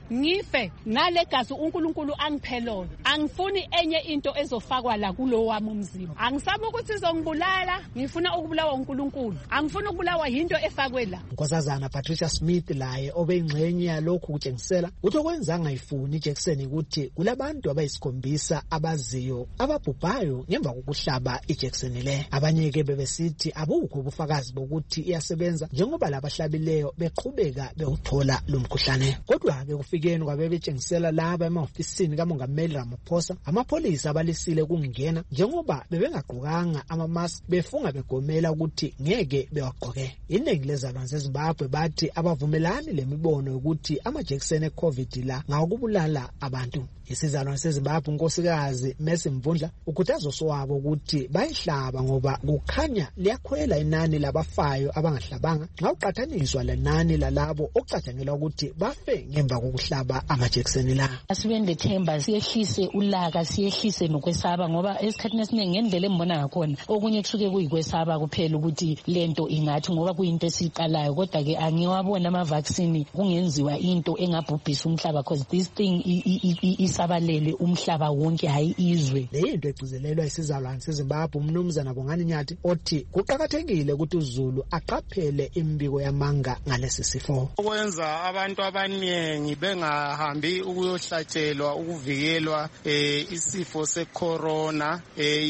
ngife ngale gazi uNkulunkulu angiphe lona. Angifuni enye into ezofakwa la kulo wami umzimba. Angisaba ukuthi izongibulala, ngifuna ukubulawa uNkulunkulu. Angifuni ukubulawa into efakwe la. Nkosazana Patricia Smith laye obeyingxenye yalokhu kutshengisela ukuthi okwenzanga ifuni ijekiseni ukuthi kulabantu abayisikhombisa abaziyo ababhubhayo ngemva kokuhlaba ijekiseni le. Abanye ke bebesithi abukho ubufakazi bokuthi iyasebenza njengoba labahlabileyo beqhubeka bewuthola lo mkhuhlane. Kodwa ke kufikeni kwabebetshengisela laba emahofisini kaMongameli Ramaphosa, amapholisa abalisile kungena njengoba bebengagqokanga ama-mask befunga begomela ukuthi ngeke bewagqoke. Iningi lezalwane zeZimbabwe bathi abavumelani lemibono ukuthi amajekiseni eCovid la ngawokubulala abantu. Isizalwane seZimbabwe unkosikazi Mercy Mvundla ukhuthaza oswabo ukuthi bayihlaba ngoba kukhanya liyakhwela inani labafayo abangahlabanga nxa uqathaniswa lenani lalabo okucatshangelwa ukuthi bafe ngemva kokuhlaba amajekiseni la. Asibende themba siyehlise ulaka, siyehlise nokwesaba ngoba esikhathini esiningi ngendlela embona ngakhona okunye kusuke kuyikwesaba kuphela ukuthi lento ingathi ngoba kuyinto esiqalayo, kodwa ke angiwabona ama-vaccine kungenziwa into engabhubhisa umhlaba because this thing isabalele umhlaba wonke hayi izwe. Le into egcizelelwa isizalwane seZimbabwe uMnumzana Bongani Nyathi othi kuqakathekile ukuthi uZulu aqaphele imbiko yamanga ngalesi sifo. Okwenza abantu abaningi bengahambi ukuyohlatshelwa ukuvikelwa isifo secorona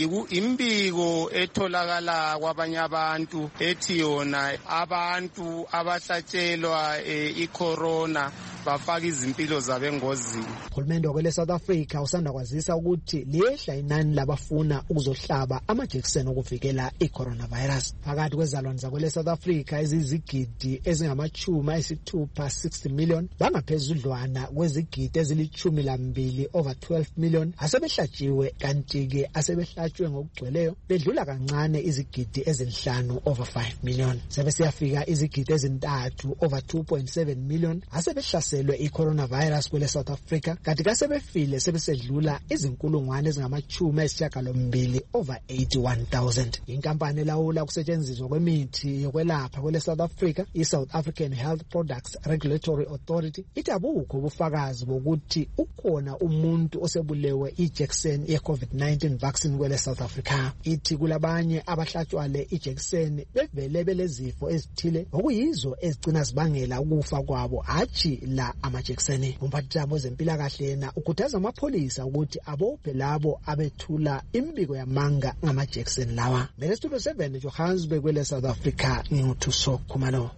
imbiko etholakala kwabanye abantu ethi yona abantu abahlatshelwa icorona bafaka izimpilo zabo engozini. Uhulumende wakwele South Africa usanda kwazisa ukuthi liyehla inani labafuna ukuzohlaba amajekiseni okuvikela i-coronavirus. Phakathi kwezalwane zakwele South Africa ezizigidi ezingama-60 million bangaphezudlwana kwezigidi ezili-12 over 12 million asebehlatshiwe, kanti-ke asebehlatshwe ngokugcweleyo bedlula kancane izigidi ezi5 over 5 million. Sebesiyafika izigidi ezi3 over 2.7 million asebehlaselwe i-coronavirus kwele South Africa, kanti kasebefile sebesedlula izinkulungwane ezingama-12 over 81,000. Inkampani elawula ukusetshenziswa kwemithi yokwelapha kwele South Africa, i-South African Health Products Regulatory Authority, ithi abukho ubufakazi bokuthi ukhona umuntu osebulewe ijekiseni ye-COVID-19 vaccine kwele South Africa. Ithi kulabanye abahlatshwa le ijekiseni bevele belezifo ezithile okuyizo ezigcina zibangela ukufa kwabo, hatshi la amajekiseni. Umphathiswa wezempilakahle yena ukhuthaza amapholisa ukuthi abophe labo abethula imbiko yamanga ngamajekiseni lawa. Mele Studio 7 Johannesburg kwele South Africa, nginguthuso Khumalo.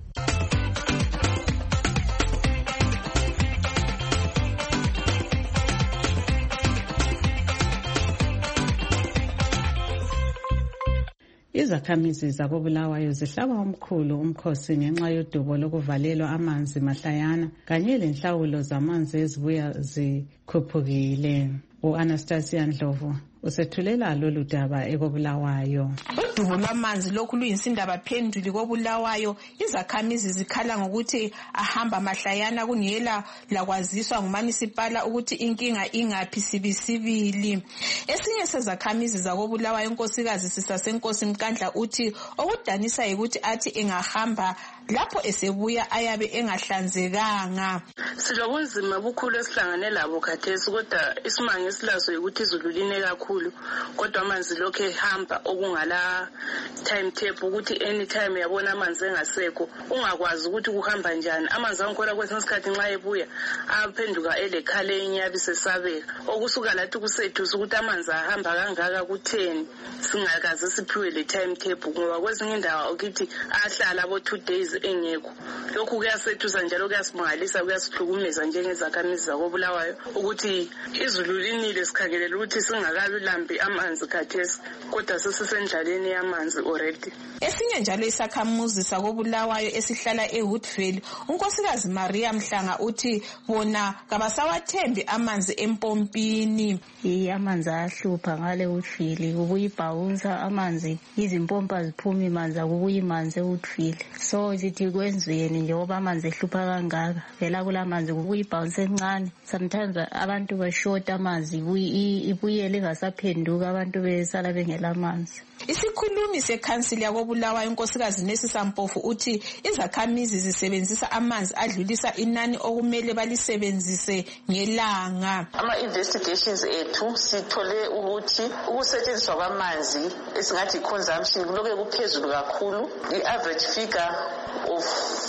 Izakhamizi zakoBulawayo zihlaba omkhulu umkhosi ngenxa yodubo lokuvalelwa amanzi mahlayana kanye lenhlawulo zamanzi ezibuya zikhuphukile. U-Anastasia Ndlovu usethulela lolu daba ekoBulawayo. Udubo lwamanzi lokhu luyisindaba phenduli koBulawayo. Izakhamizi zikhala ngokuthi ahamba mahlayana kungela lakwaziswa ngumanisipala ukuthi inkinga ingaphi sibisibili. Esinye sezakhamizi zakoBulawayo unkosikazi Sisasenkosi Mkandla uthi okudanisa ukuthi athi engahamba lapho esebuya ayabe engahlanzekanga. Silobunzima bukhulu esihlangane labo khathesi, kodwa isimanga esilazo ukuthi izulu line kakhulu, kodwa amanzi lokho ehamba okungala timetable ukuthi anytime yabona amanzi engasekho ungakwazi ukuthi kuhamba njani. Amanzi angikhona kwesinye isikhathi nxa ebuya aphenduka elekhala enyabi sesabeka, okusuka lathi kusethu ukuthi amanzi ahamba kangaka ku10 singakaze siphiwe le timetable, ngoba kwezinye indawo ukuthi ahlala abo 2 days engekho. Lokhu kuyasethusa njalo kuyasimangalisa, kuyasihlukumeza njengezakhamizi zakoBulawayo ukuthi izulu linile sikhangelela ukuthi singakabi lambi amanzi khathesi, kodwa sesisendlaleni yamanzi already. Esinye njalo isakhamuzi sakoBulawayo esihlala eHoodville unkosikazi Maria Mhlanga uthi bona kabasawathembi amanzi empompini. Amanzi ahlupha ngale Hoodville, kubuya ibhawunsa amanzi, izimpompa ziphuma imanzi, akubuya imanzi eHoodville. So zithi kwenzweni njengoba amanzi ehlupha kangaka, vela kulamanzi kubuya ibhawunsa encane. Sometimes abantu bashort amanzi ibuyele ingasaphi kuyaphenduka abantu besala bengelamanzi. Isikhulumi sekhansili yakobulawayo unkosikazi Nesisa Mpofu uthi izakhamizi zisebenzisa amanzi adlulisa inani okumele balisebenzise ngelanga. Ama-investigations ethu sithole ukuthi ukusetshenziswa kwamanzi esingathi consumption kuloke kuphezulu kakhulu. I-average figure of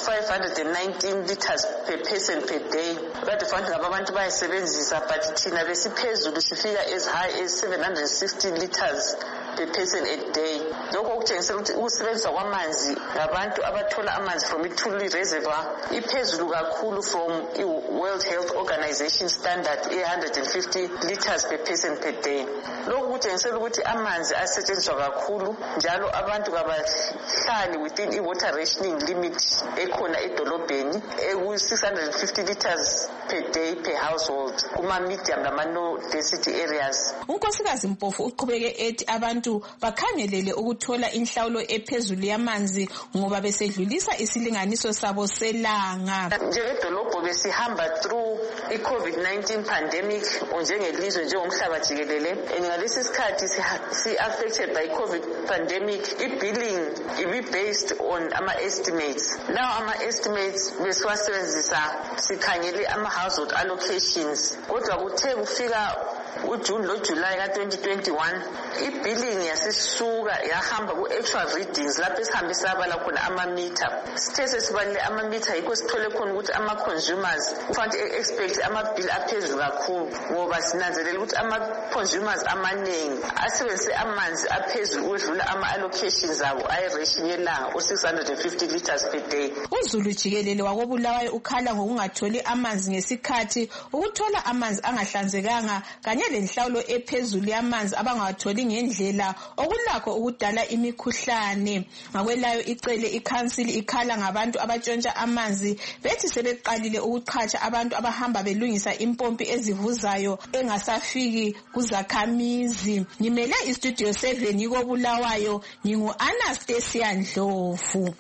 519 liters per person per day. Kade fanele ngaba abantu bayisebenzisa but thina besiphezulu sifika as high as 760 liters per person a day. Lokho kutshengisela ukuthi ukusebenzisa kwamanzi ngabantu abathola amanzi from iThuli Reservoir iphezulu kakhulu from i-World Health Organization standard 150 liters per person per day. Lokho kutshengisela ukuthi amanzi asetshenziswa kakhulu njalo abantu kabahlali within i-water rationing limit ekhona edolobheni eku-650 liters per day per household kuma-medium nama-low density areas. Unkosikazi Mpofu uqhubeke ethi abantu bakhangelele ukuthola inhlawulo ephezulu yamanzi ngoba besedlulisa isilinganiso sabo selanga. Njengedolobho besihamba through i-COVID-19 pandemic njengelizwe njengomhlaba jikelele, ngalesi sikhathi si-affected by COVID pandemic, i-billing ibi-based on ama-estimates. Now ama-estimates besiwasebenzisa sikhangele ama-household allocations. Kodwa kuthe kufika uJune loJuly ka-2021 i-billing yasisuka yahamba ku-actual readings lapho esihambe sabala khona ama-meter. Sithe sesibalile ama-meter yikho sithole khona ukuthi ama-consumers kufanele expect ama-bill aphezulu kakhulu ngoba sinanzelela ukuthi ama-consumers amaningi asebenzise amanzi aphezulu ukwedlula ama-allocations abo ayi-ration yelanga o-650 liters per day. UZulu jikelele wakobulawayo ukhala ngokungatholi amanzi ngesikhathi, ukuthola amanzi angahlanzekanga kanye lenhlawulo ephezulu yamanzi abangawatholi ngendlela okulakho ukudala imikhuhlane. Ngakwelayo icele ikhansili ikhala ngabantu abatshontsha amanzi bethi sebeqalile ukuqhatsha abantu abahamba belungisa impompi ezivuzayo engasafiki kuzakhamizi. Ngimele istudio 7 yikobulawayo, ngingu-Anastasia Ndlovu.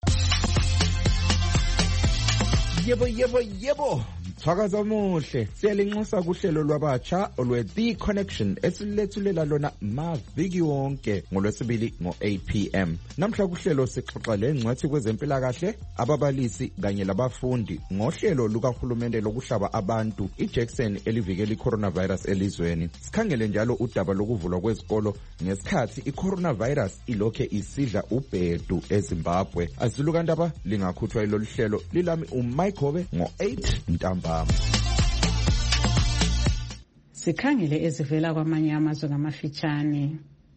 Yebo. Thakaza muhle, siyalinxusa kuhlelo lwabatsha olwe-The Connection esilethulela lona maviki wonke ngolwesibili ngo-8 p.m. Namhla kuhlelo sixoxa lengcwethi kwezempilakahle, ababalisi kanye labafundi ngohlelo lukahulumende lokuhlaba abantu ijekiseni elivikela i-coronavirus elizweni. Sikhangele njalo udaba lokuvulwa kwezikolo ngesikhathi i-coronavirus ilokhe isidla ubhedu eZimbabwe. Azilukandaba lingakhutshwa ilolu hlelo lilami uMike Hobe ngo-8 ntambama. Sikhangele ezivela kwamanye amazwe ngamafitshane.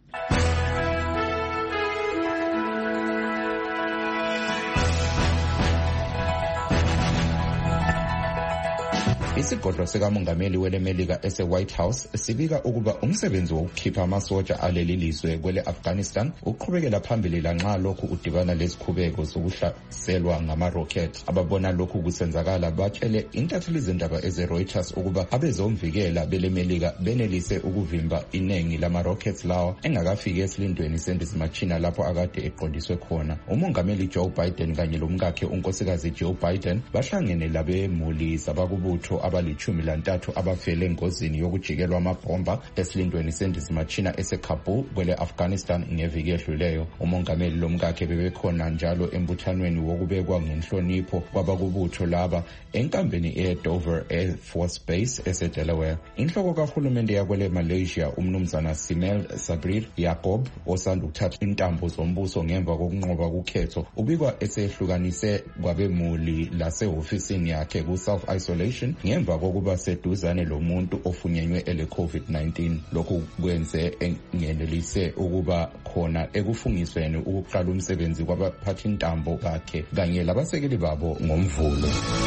Isigodlo sikamongameli welemelika ese-White House sibika ukuba umsebenzi wokukhipha amasoja aleli lizwe kwele Afghanistan uqhubekela phambili lanxa lokhu udibana lezikhubeko zokuhlaselwa ngama-rocket. Ababona lokhu kusenzakala batshele intatheli zindaba eze-Reuters ukuba abezomvikela belemelika benelise ukuvimba iningi lama-rockets lawo engakafiki esilindweni sendizimachina lapho akade eqondiswe khona. Umongameli Joe Biden kanye lomkakhe unkosikazi Joe Biden bahlangene labemuli zabakubutho abali-13 abafele engozini yokujikelwa amabhomba esilindweni sendizimachina ese-Kabul kwele Afghanistan ngeviki edluleyo. Umongameli lomkakhe bebekhona njalo embuthanweni wokubekwa ngenhlonipho kwabakubutho laba enkambeni eDover Air Force Base ese-Delaware. Inhloko kahulumende yakwele Malaysia umnumzana Simel Sabrir Yaakob osanda ukuthatha intambo zombuso ngemva kokunqoba kukhetho ubikwa esehlukanise kwabemuli lasehofisini yakhe ku-self isolation ngemva kokuba seduzane lomuntu ofunyenywe ele COVID-19. Lokhu kwenze engenelise ukuba khona ekufungisweni ukuqala umsebenzi kwabaphathi intambo bakhe kanye labasekeli babo ngomvulo.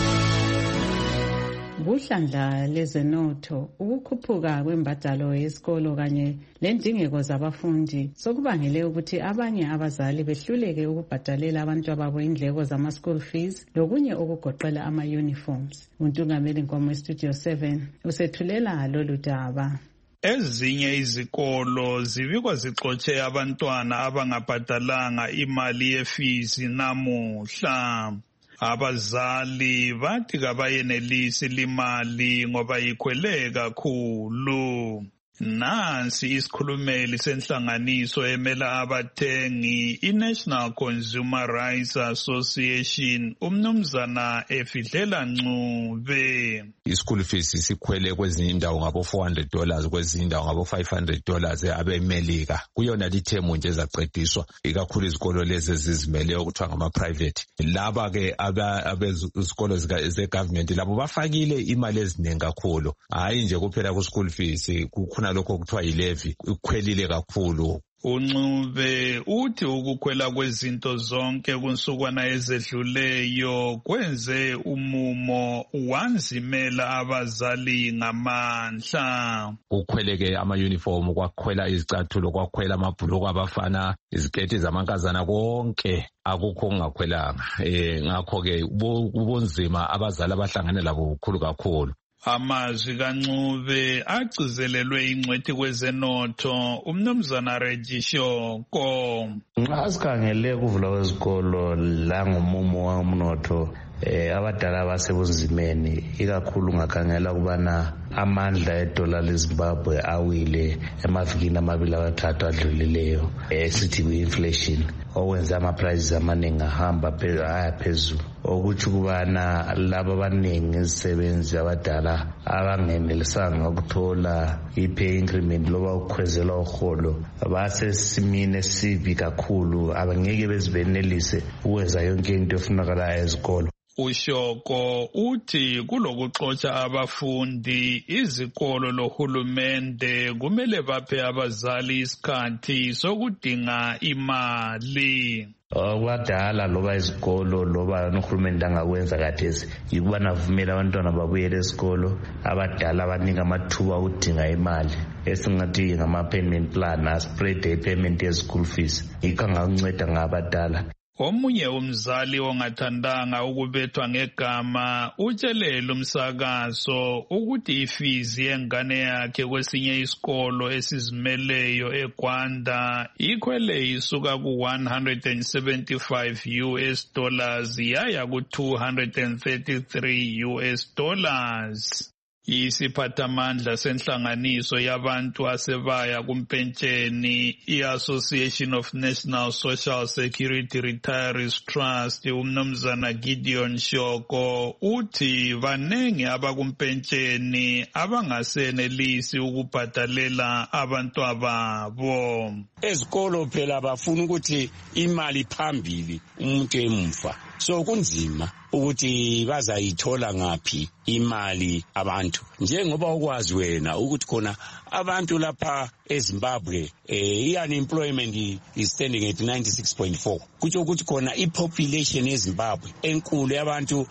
Kuhlandla lezenotho, ukukhuphuka kwembadalo yesikolo kanye lendingeko zabafundi sokubangele ukuthi abanye abazali behluleke ukubhadalela abantu babo indleko zama-school fees lokunye okugoqela ama-uniforms. Untungameli Nkomo Studio 7 usethulela lolu daba. Ezinye izikolo zibikwa zixotshe abantwana abangabhadalanga imali yefizi namuhla. Abazali bathi kabayenelisi limali ngoba ikhwele kakhulu. Nansi isikhulumeli senhlanganiso emela abathengi iNational Consumer Rights Association umnumzana Efidlela Ncube. Ischool fees sikhwele kwezinye indawo ngabo $400 kwezinye indawo ngabo $500 abemelika. Kuyona lithemu nje ezacediswa ikakhulu izikolo lezi ezizimele okuthiwa ngama private. Laba ke abezikolo ze-government labo bafakile imali eziningi kakhulu. Hayi nje kuphela ku school fees kukhona lokho kuthiwa ilevy ikhwelile kakhulu. Uncube uthi ukukhwela kwezinto zonke kunsukwana ezedluleyo kwenze umumo wanzimela abazali ngamandla. Kukhweleke ama-uniform, kwakhwela izicathulo, kwakhwela amabhulukwe abafana, iziketi zamankazana, konke akukho kungakhwelanga. Ngakho-ke ubunzima abazali abahlangane labo bukhulu kakhulu. Amazwi kaNcube agcizelelwe ingcwethi kwezenotho umnumzana Regishoko. Nxa sikhangele ukuvula kwezikolo la ngomumo womnotho abadala basebunzimeni ikakhulu ungakhangela ukubana amandla edola leZimbabwe awile emavikini amabili abathathu adlulileyo esithi kwi-inflation okwenza ama-prices amaningi ahamba aya phezulu okuthi ukubana laba abaningi izisebenzi abadala abangenelisanga ukuthola i-pay increment loba ukukhwezelwa uholo basesimini esibi kakhulu abangeke bezibenelise ukwenza yonke into efunakalayo ezikolo. Ushoko uthi kulokuxotsha abafundi izikolo lohulumende kumele baphe abazali isikhathi sokudinga imali. Kwadala loba izikolo loba nohulumende angakwenza khathesi yikubana avumela abantwana babuyele esikolo abadala abaningi amathuba okudinga imali esingathi ngama-payment plan aspread i-payment ye-school fees yikho angakunceda ngabadala. Omunye umzali ongathandanga ukubethwa ngegama utshelele umsakazo ukuthi ifizi yengane yakhe kwesinye isikolo esizimeleyo eGwanda ikhwele isuka ku$175 yaya ku$233. Isiphathamandla senhlanganiso yabantu asebaya kumpentsheni i-Association of National Social Security Retirees Trust umnumzana Gideon Shoko uthi banengi abakumpentsheni abangasenelisi ukubhadalela abantwababo. Ezikolo phela bafuna ukuthi imali phambili umuntu emfa, so kunzima ukuthi bazayithola ngaphi imali abantu. Njengoba ukwazi wena ukuthi khona abantu lapha eZimbabwe unemployment is standing at 96.4 kutsho ukuthi khona ipopulation eZimbabwe enkulu yabantu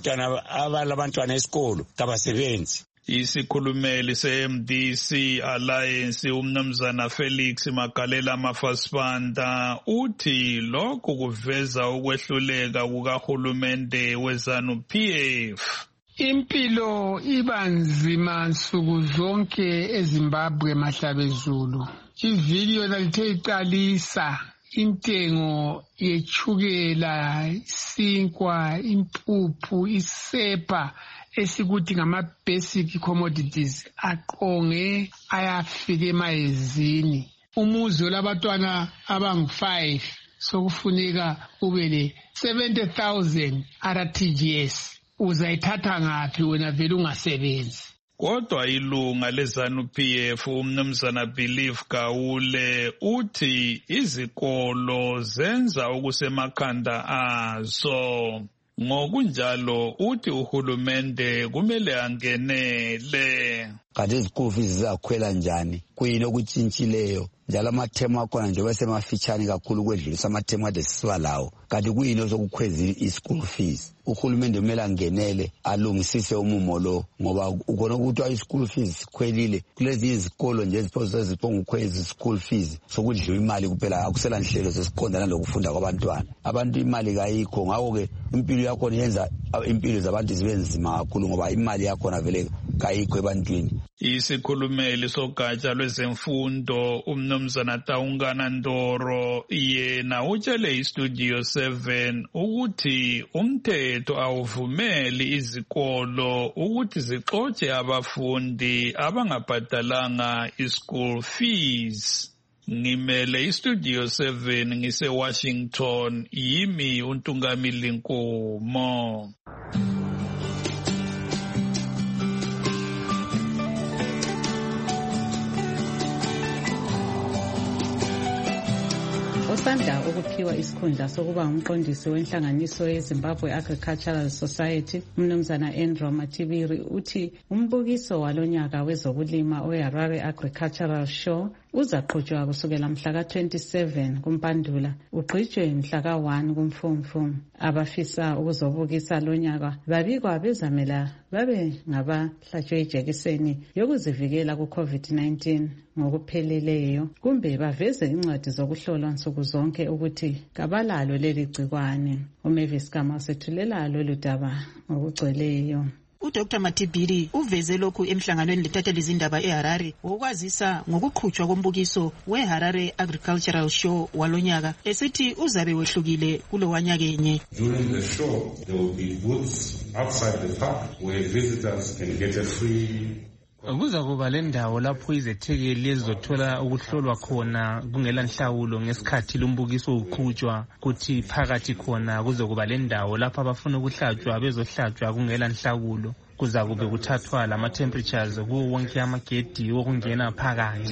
abantwana esikolo kabasebenzi. Isikhulumeli se-MDC Alliance umnumzana Felix Magalela Mafasibanda uthi lokhu kuveza ukwehluleka kukahulumende weZANU-PF. Impilo iba nzima nsuku zonke eZimbabwe mahlabezulu. Ivideo lalithe iqalisa intengo yechukela, isinkwa, impuphu, isepa esikuthi ngama-basic commodities aqonge ayafika emayezini. Umuzi olabantwana abangu-5 sokufuneka ube le 70,000 RTGS. Uzayithatha ngaphi wena vele ungasebenzi? Kodwa ilunga leZANU-PF umnumzana Believe Gawule uthi izikolo zenza okusemakhanda azo. Ngokunjalo uthi uhulumende kumele angenele. Kanti izikolo fees zizakhwela njani? Kuyini okutshintshileyo? Njalo amathemu akhona njengoba semafitshane kakhulu kwedlulisa amathemu ade sisiba lawo. Kanti kuyini ozokukhweza i-school fees? Uhulumende kumele angenele alungisise umumo lo ngoba ukona ukuthi i-school fees sikhwelile kulezi izikolo nje eziphonga ukhweza i-school fees sokudliwa imali kuphela akusela nhlelo zesiqondana lokufunda kwabantwana. Abantu imali kayikho ngakho ke impilo yakho yenza impilo zabantu zibe nzima kakhulu ngoba imali yakho vele kayikho ebantwini. Isikhulumeli sogatsha lwezemfundo umnumzana Taungana Ndoro yena utshele iStudio 7 ukuthi umthetho awuvumeli izikolo ukuthi zixotshe abafundi abangabhadalanga i-school fees. Ngimele iStudio 7 ngise-Washington, yimi uNtungamili Nkomo. Osanda ukuphiwa isikhundla sokuba ngumqondisi wenhlanganiso yeZimbabwe Agricultural Society, umnumzana Andrew Matibiri uthi umbukiso walonyaka wezokulima weHarare Agricultural Show uzaqhutshwa kusukela mhla ka-27 kuMpandula ugqitshwe mhla ka-1 kuMfumfu. Abafisa ukuzobukisa lonyaka babikwa bezamela babe ngabahlatshwe ijekiseni yokuzivikela ku-COVID-19 ngokupheleleyo kumbe baveze incwadi zokuhlolwa nsuku zonke ukuthi kabalalo leli gcikwane. uMavis Kama usethulela lolu daba ngokugcweleyo. uDr Matibiri uveze lokhu emhlanganweni lethatheli izindaba eHarare wokwazisa ngokuqhutshwa kombukiso weHarare Agricultural Show walonyaka esithi uzabe wehlukile kulo wanyakenye. During the show there will be booths outside the park where visitors can get a free. Kuzakuba lendawo lapho izethekeli ezizothola ukuhlolwa khona kungela nhlawulo ngesikhathi lumbukiso uqhutshwa, kuthi phakathi khona kuzokuba lendawo lapho abafuna ukuhlatshwa bezohlatshwa kungela nhlawulo. Kuzakube kuthathwa lama temperatures kuwo wonke amagedi okungena phakathi.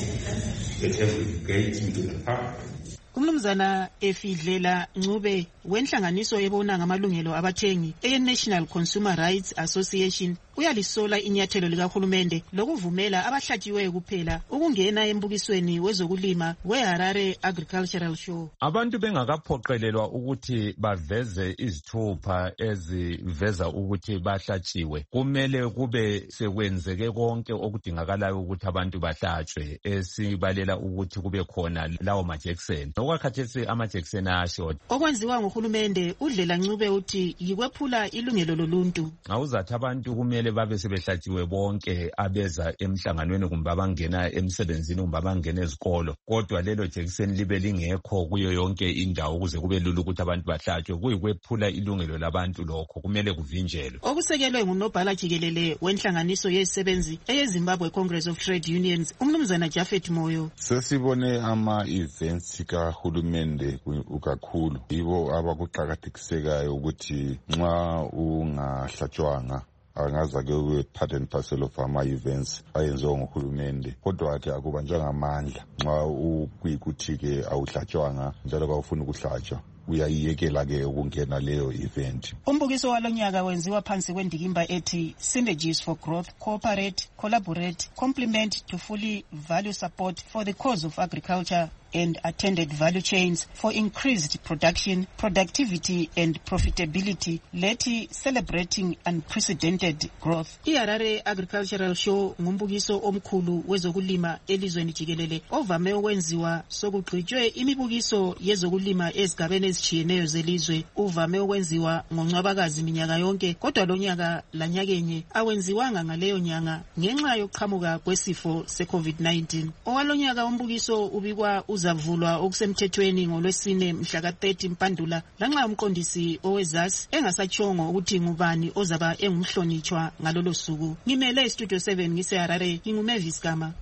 Umnumzana Efidlela Ncube wenhlanganiso ebona ngamalungelo abathengi eNational Consumer Rights Association uyalisola inyathelo likahulumende lokuvumela abahlatshiweyo kuphela ukungena embukisweni wezokulima weHarare Agricultural Show. Abantu bengakaphoqelelwa ukuthi baveze izithupha eziveza ukuthi bahlatshiwe, kumele kube sekwenzeke konke okudingakalayo ukuthi abantu bahlatshwe, esibalela ukuthi kube khona lawo majekiseni. Okwakhathesi amajekiseni ayashoda. Okwenziwa nguhulumende uDlela Ncube uthi yikwephula ilungelo loluntu. Awuzathi abantu kumele babe sebehlatshiwe bonke abeza emhlanganweni kumbe abangena emsebenzini kumbe abangena ezikolo, kodwa lelo jekiseni libe lingekho kuyo yonke indawo ukuze kube lula ukuthi abantu bahlatshwe. Kuyikwephula ilungelo labantu, lokho kumele kuvinjelwe. Okusekelwe ngunobhala jikelele wenhlanganiso yezisebenzi eyeZimbabwe Congress of Trade Unions umnumzana Japhet Moyo. Sesibone ama-events kahulumende kakhulu, yibo abakuqakathekisekayo ukuthi nxa ungahlatshwanga angaza-ke ube-part and parcel of ama-events ayenziwa nguhulumende, kodwa-ke akubanjanga amandla nxa ukuyikuthi-ke awuhlatshwanga njalo kawufuna ukuhlatshwa uyayiyekela-ke ukungena leyo event. Umbukiso walonyaka wenziwa phansi kwendikimba ethi Synergies for Growth, Cooperate, Collaborate, Complement to Fully Value Support for the Cause of Agriculture and Attended Value Chains for Increased Production, Productivity and Profitability, leti Celebrating Unprecedented Growth. iHarare Agricultural Show ngumbukiso omkhulu wezokulima elizweni jikelele ovame ukwenziwa sokugqitshwe imibukiso yezokulima ezigabeni ezitshiyeneyo zelizwe. Uvame ukwenziwa ngoNcwabakazi minyaka yonke, kodwa lonyaka lanyakenye awenziwanga ngaleyo nyanga ngenxa yokuqhamuka kwesifo se-COVID-19. Owalonyaka umbukiso ubikwa uzavulwa okusemthethweni ngolwesine mhla ka-30 Mpandula, lanxa umqondisi owezasi engasatshongo ukuthi ngubani ozaba engumhlonitshwa ngalolo suku. Ngimele iStudio 7 ngiseHarare, nginguMavis Kama.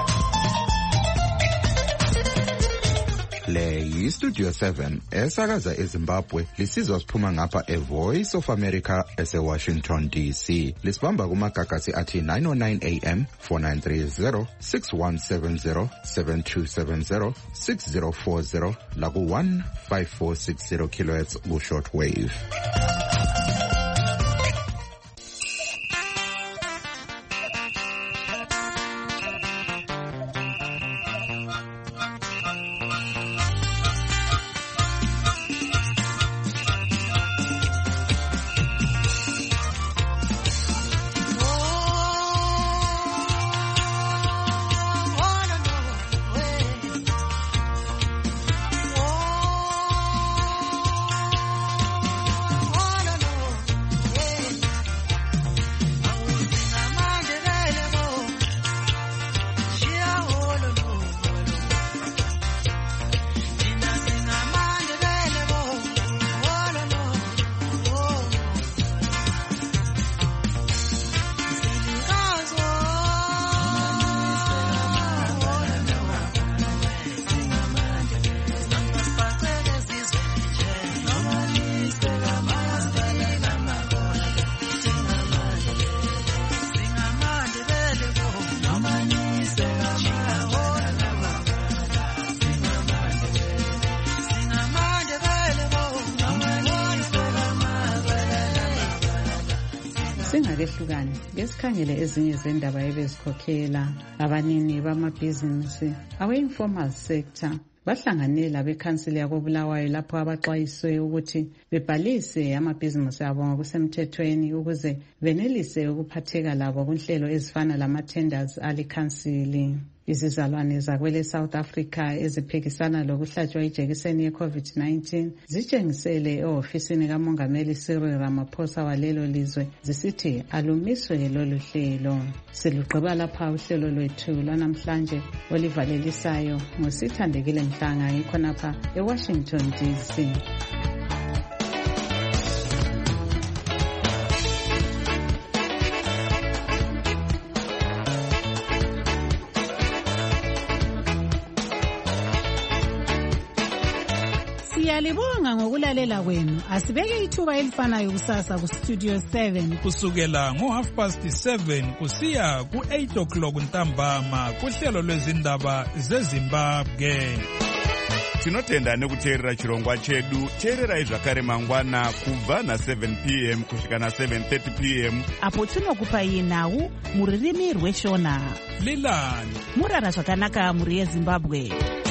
Le yiStudio 7 esakaza eZimbabwe, lisizwa siphuma ngapha eVoice of America eseWashington DC. Lisibamba kumagagasi athi 909 AM, 4930, 6170, 7270, 6040 laku 15460 kHz ku shortwave. Wanna Singakehlukani ngesikhangele ezinye zendaba ebezikhokhela abanini bamabhizinisi awe-informal sector bahlanganela bekhansili yakoBulawayo lapho abaxwayiswe ukuthi bebhalise amabhizinisi abo ngokusemthethweni ukuze benelise ukuphatheka labo kunhlelo ezifana lama-tenders alikhansili. Izizalwane zakwele South Africa eziphikisana lokuhlatshwa ijekiseni ye-COVID-19 zitshengisele ehofisini kaMongameli Cyril Ramaphosa walelo lizwe zisithi alumiswe lolu hlelo. Silugqiba lapha uhlelo lwethu lwanamhlanje olivalelisayo nguSithandekile Mhlanga ikhonapha eWashington DC. Siyalibonga ngokulalela kwenu. Asibeke ithuba elifanayo kusasa ku Studio 7 kusukela ngo7:30 kusiya ku8:00 ntambama kuhlelo lwezindaba zeZimbabwe. Tinotenda nekuteerera chirongwa chedu. Teererai zvakare mangwana kubva na7 p.m. kusvika na7:30 p.m. apo tinokupai nhau muririmi rweshona. Lilani murara zvakanaka muri yeZimbabwe.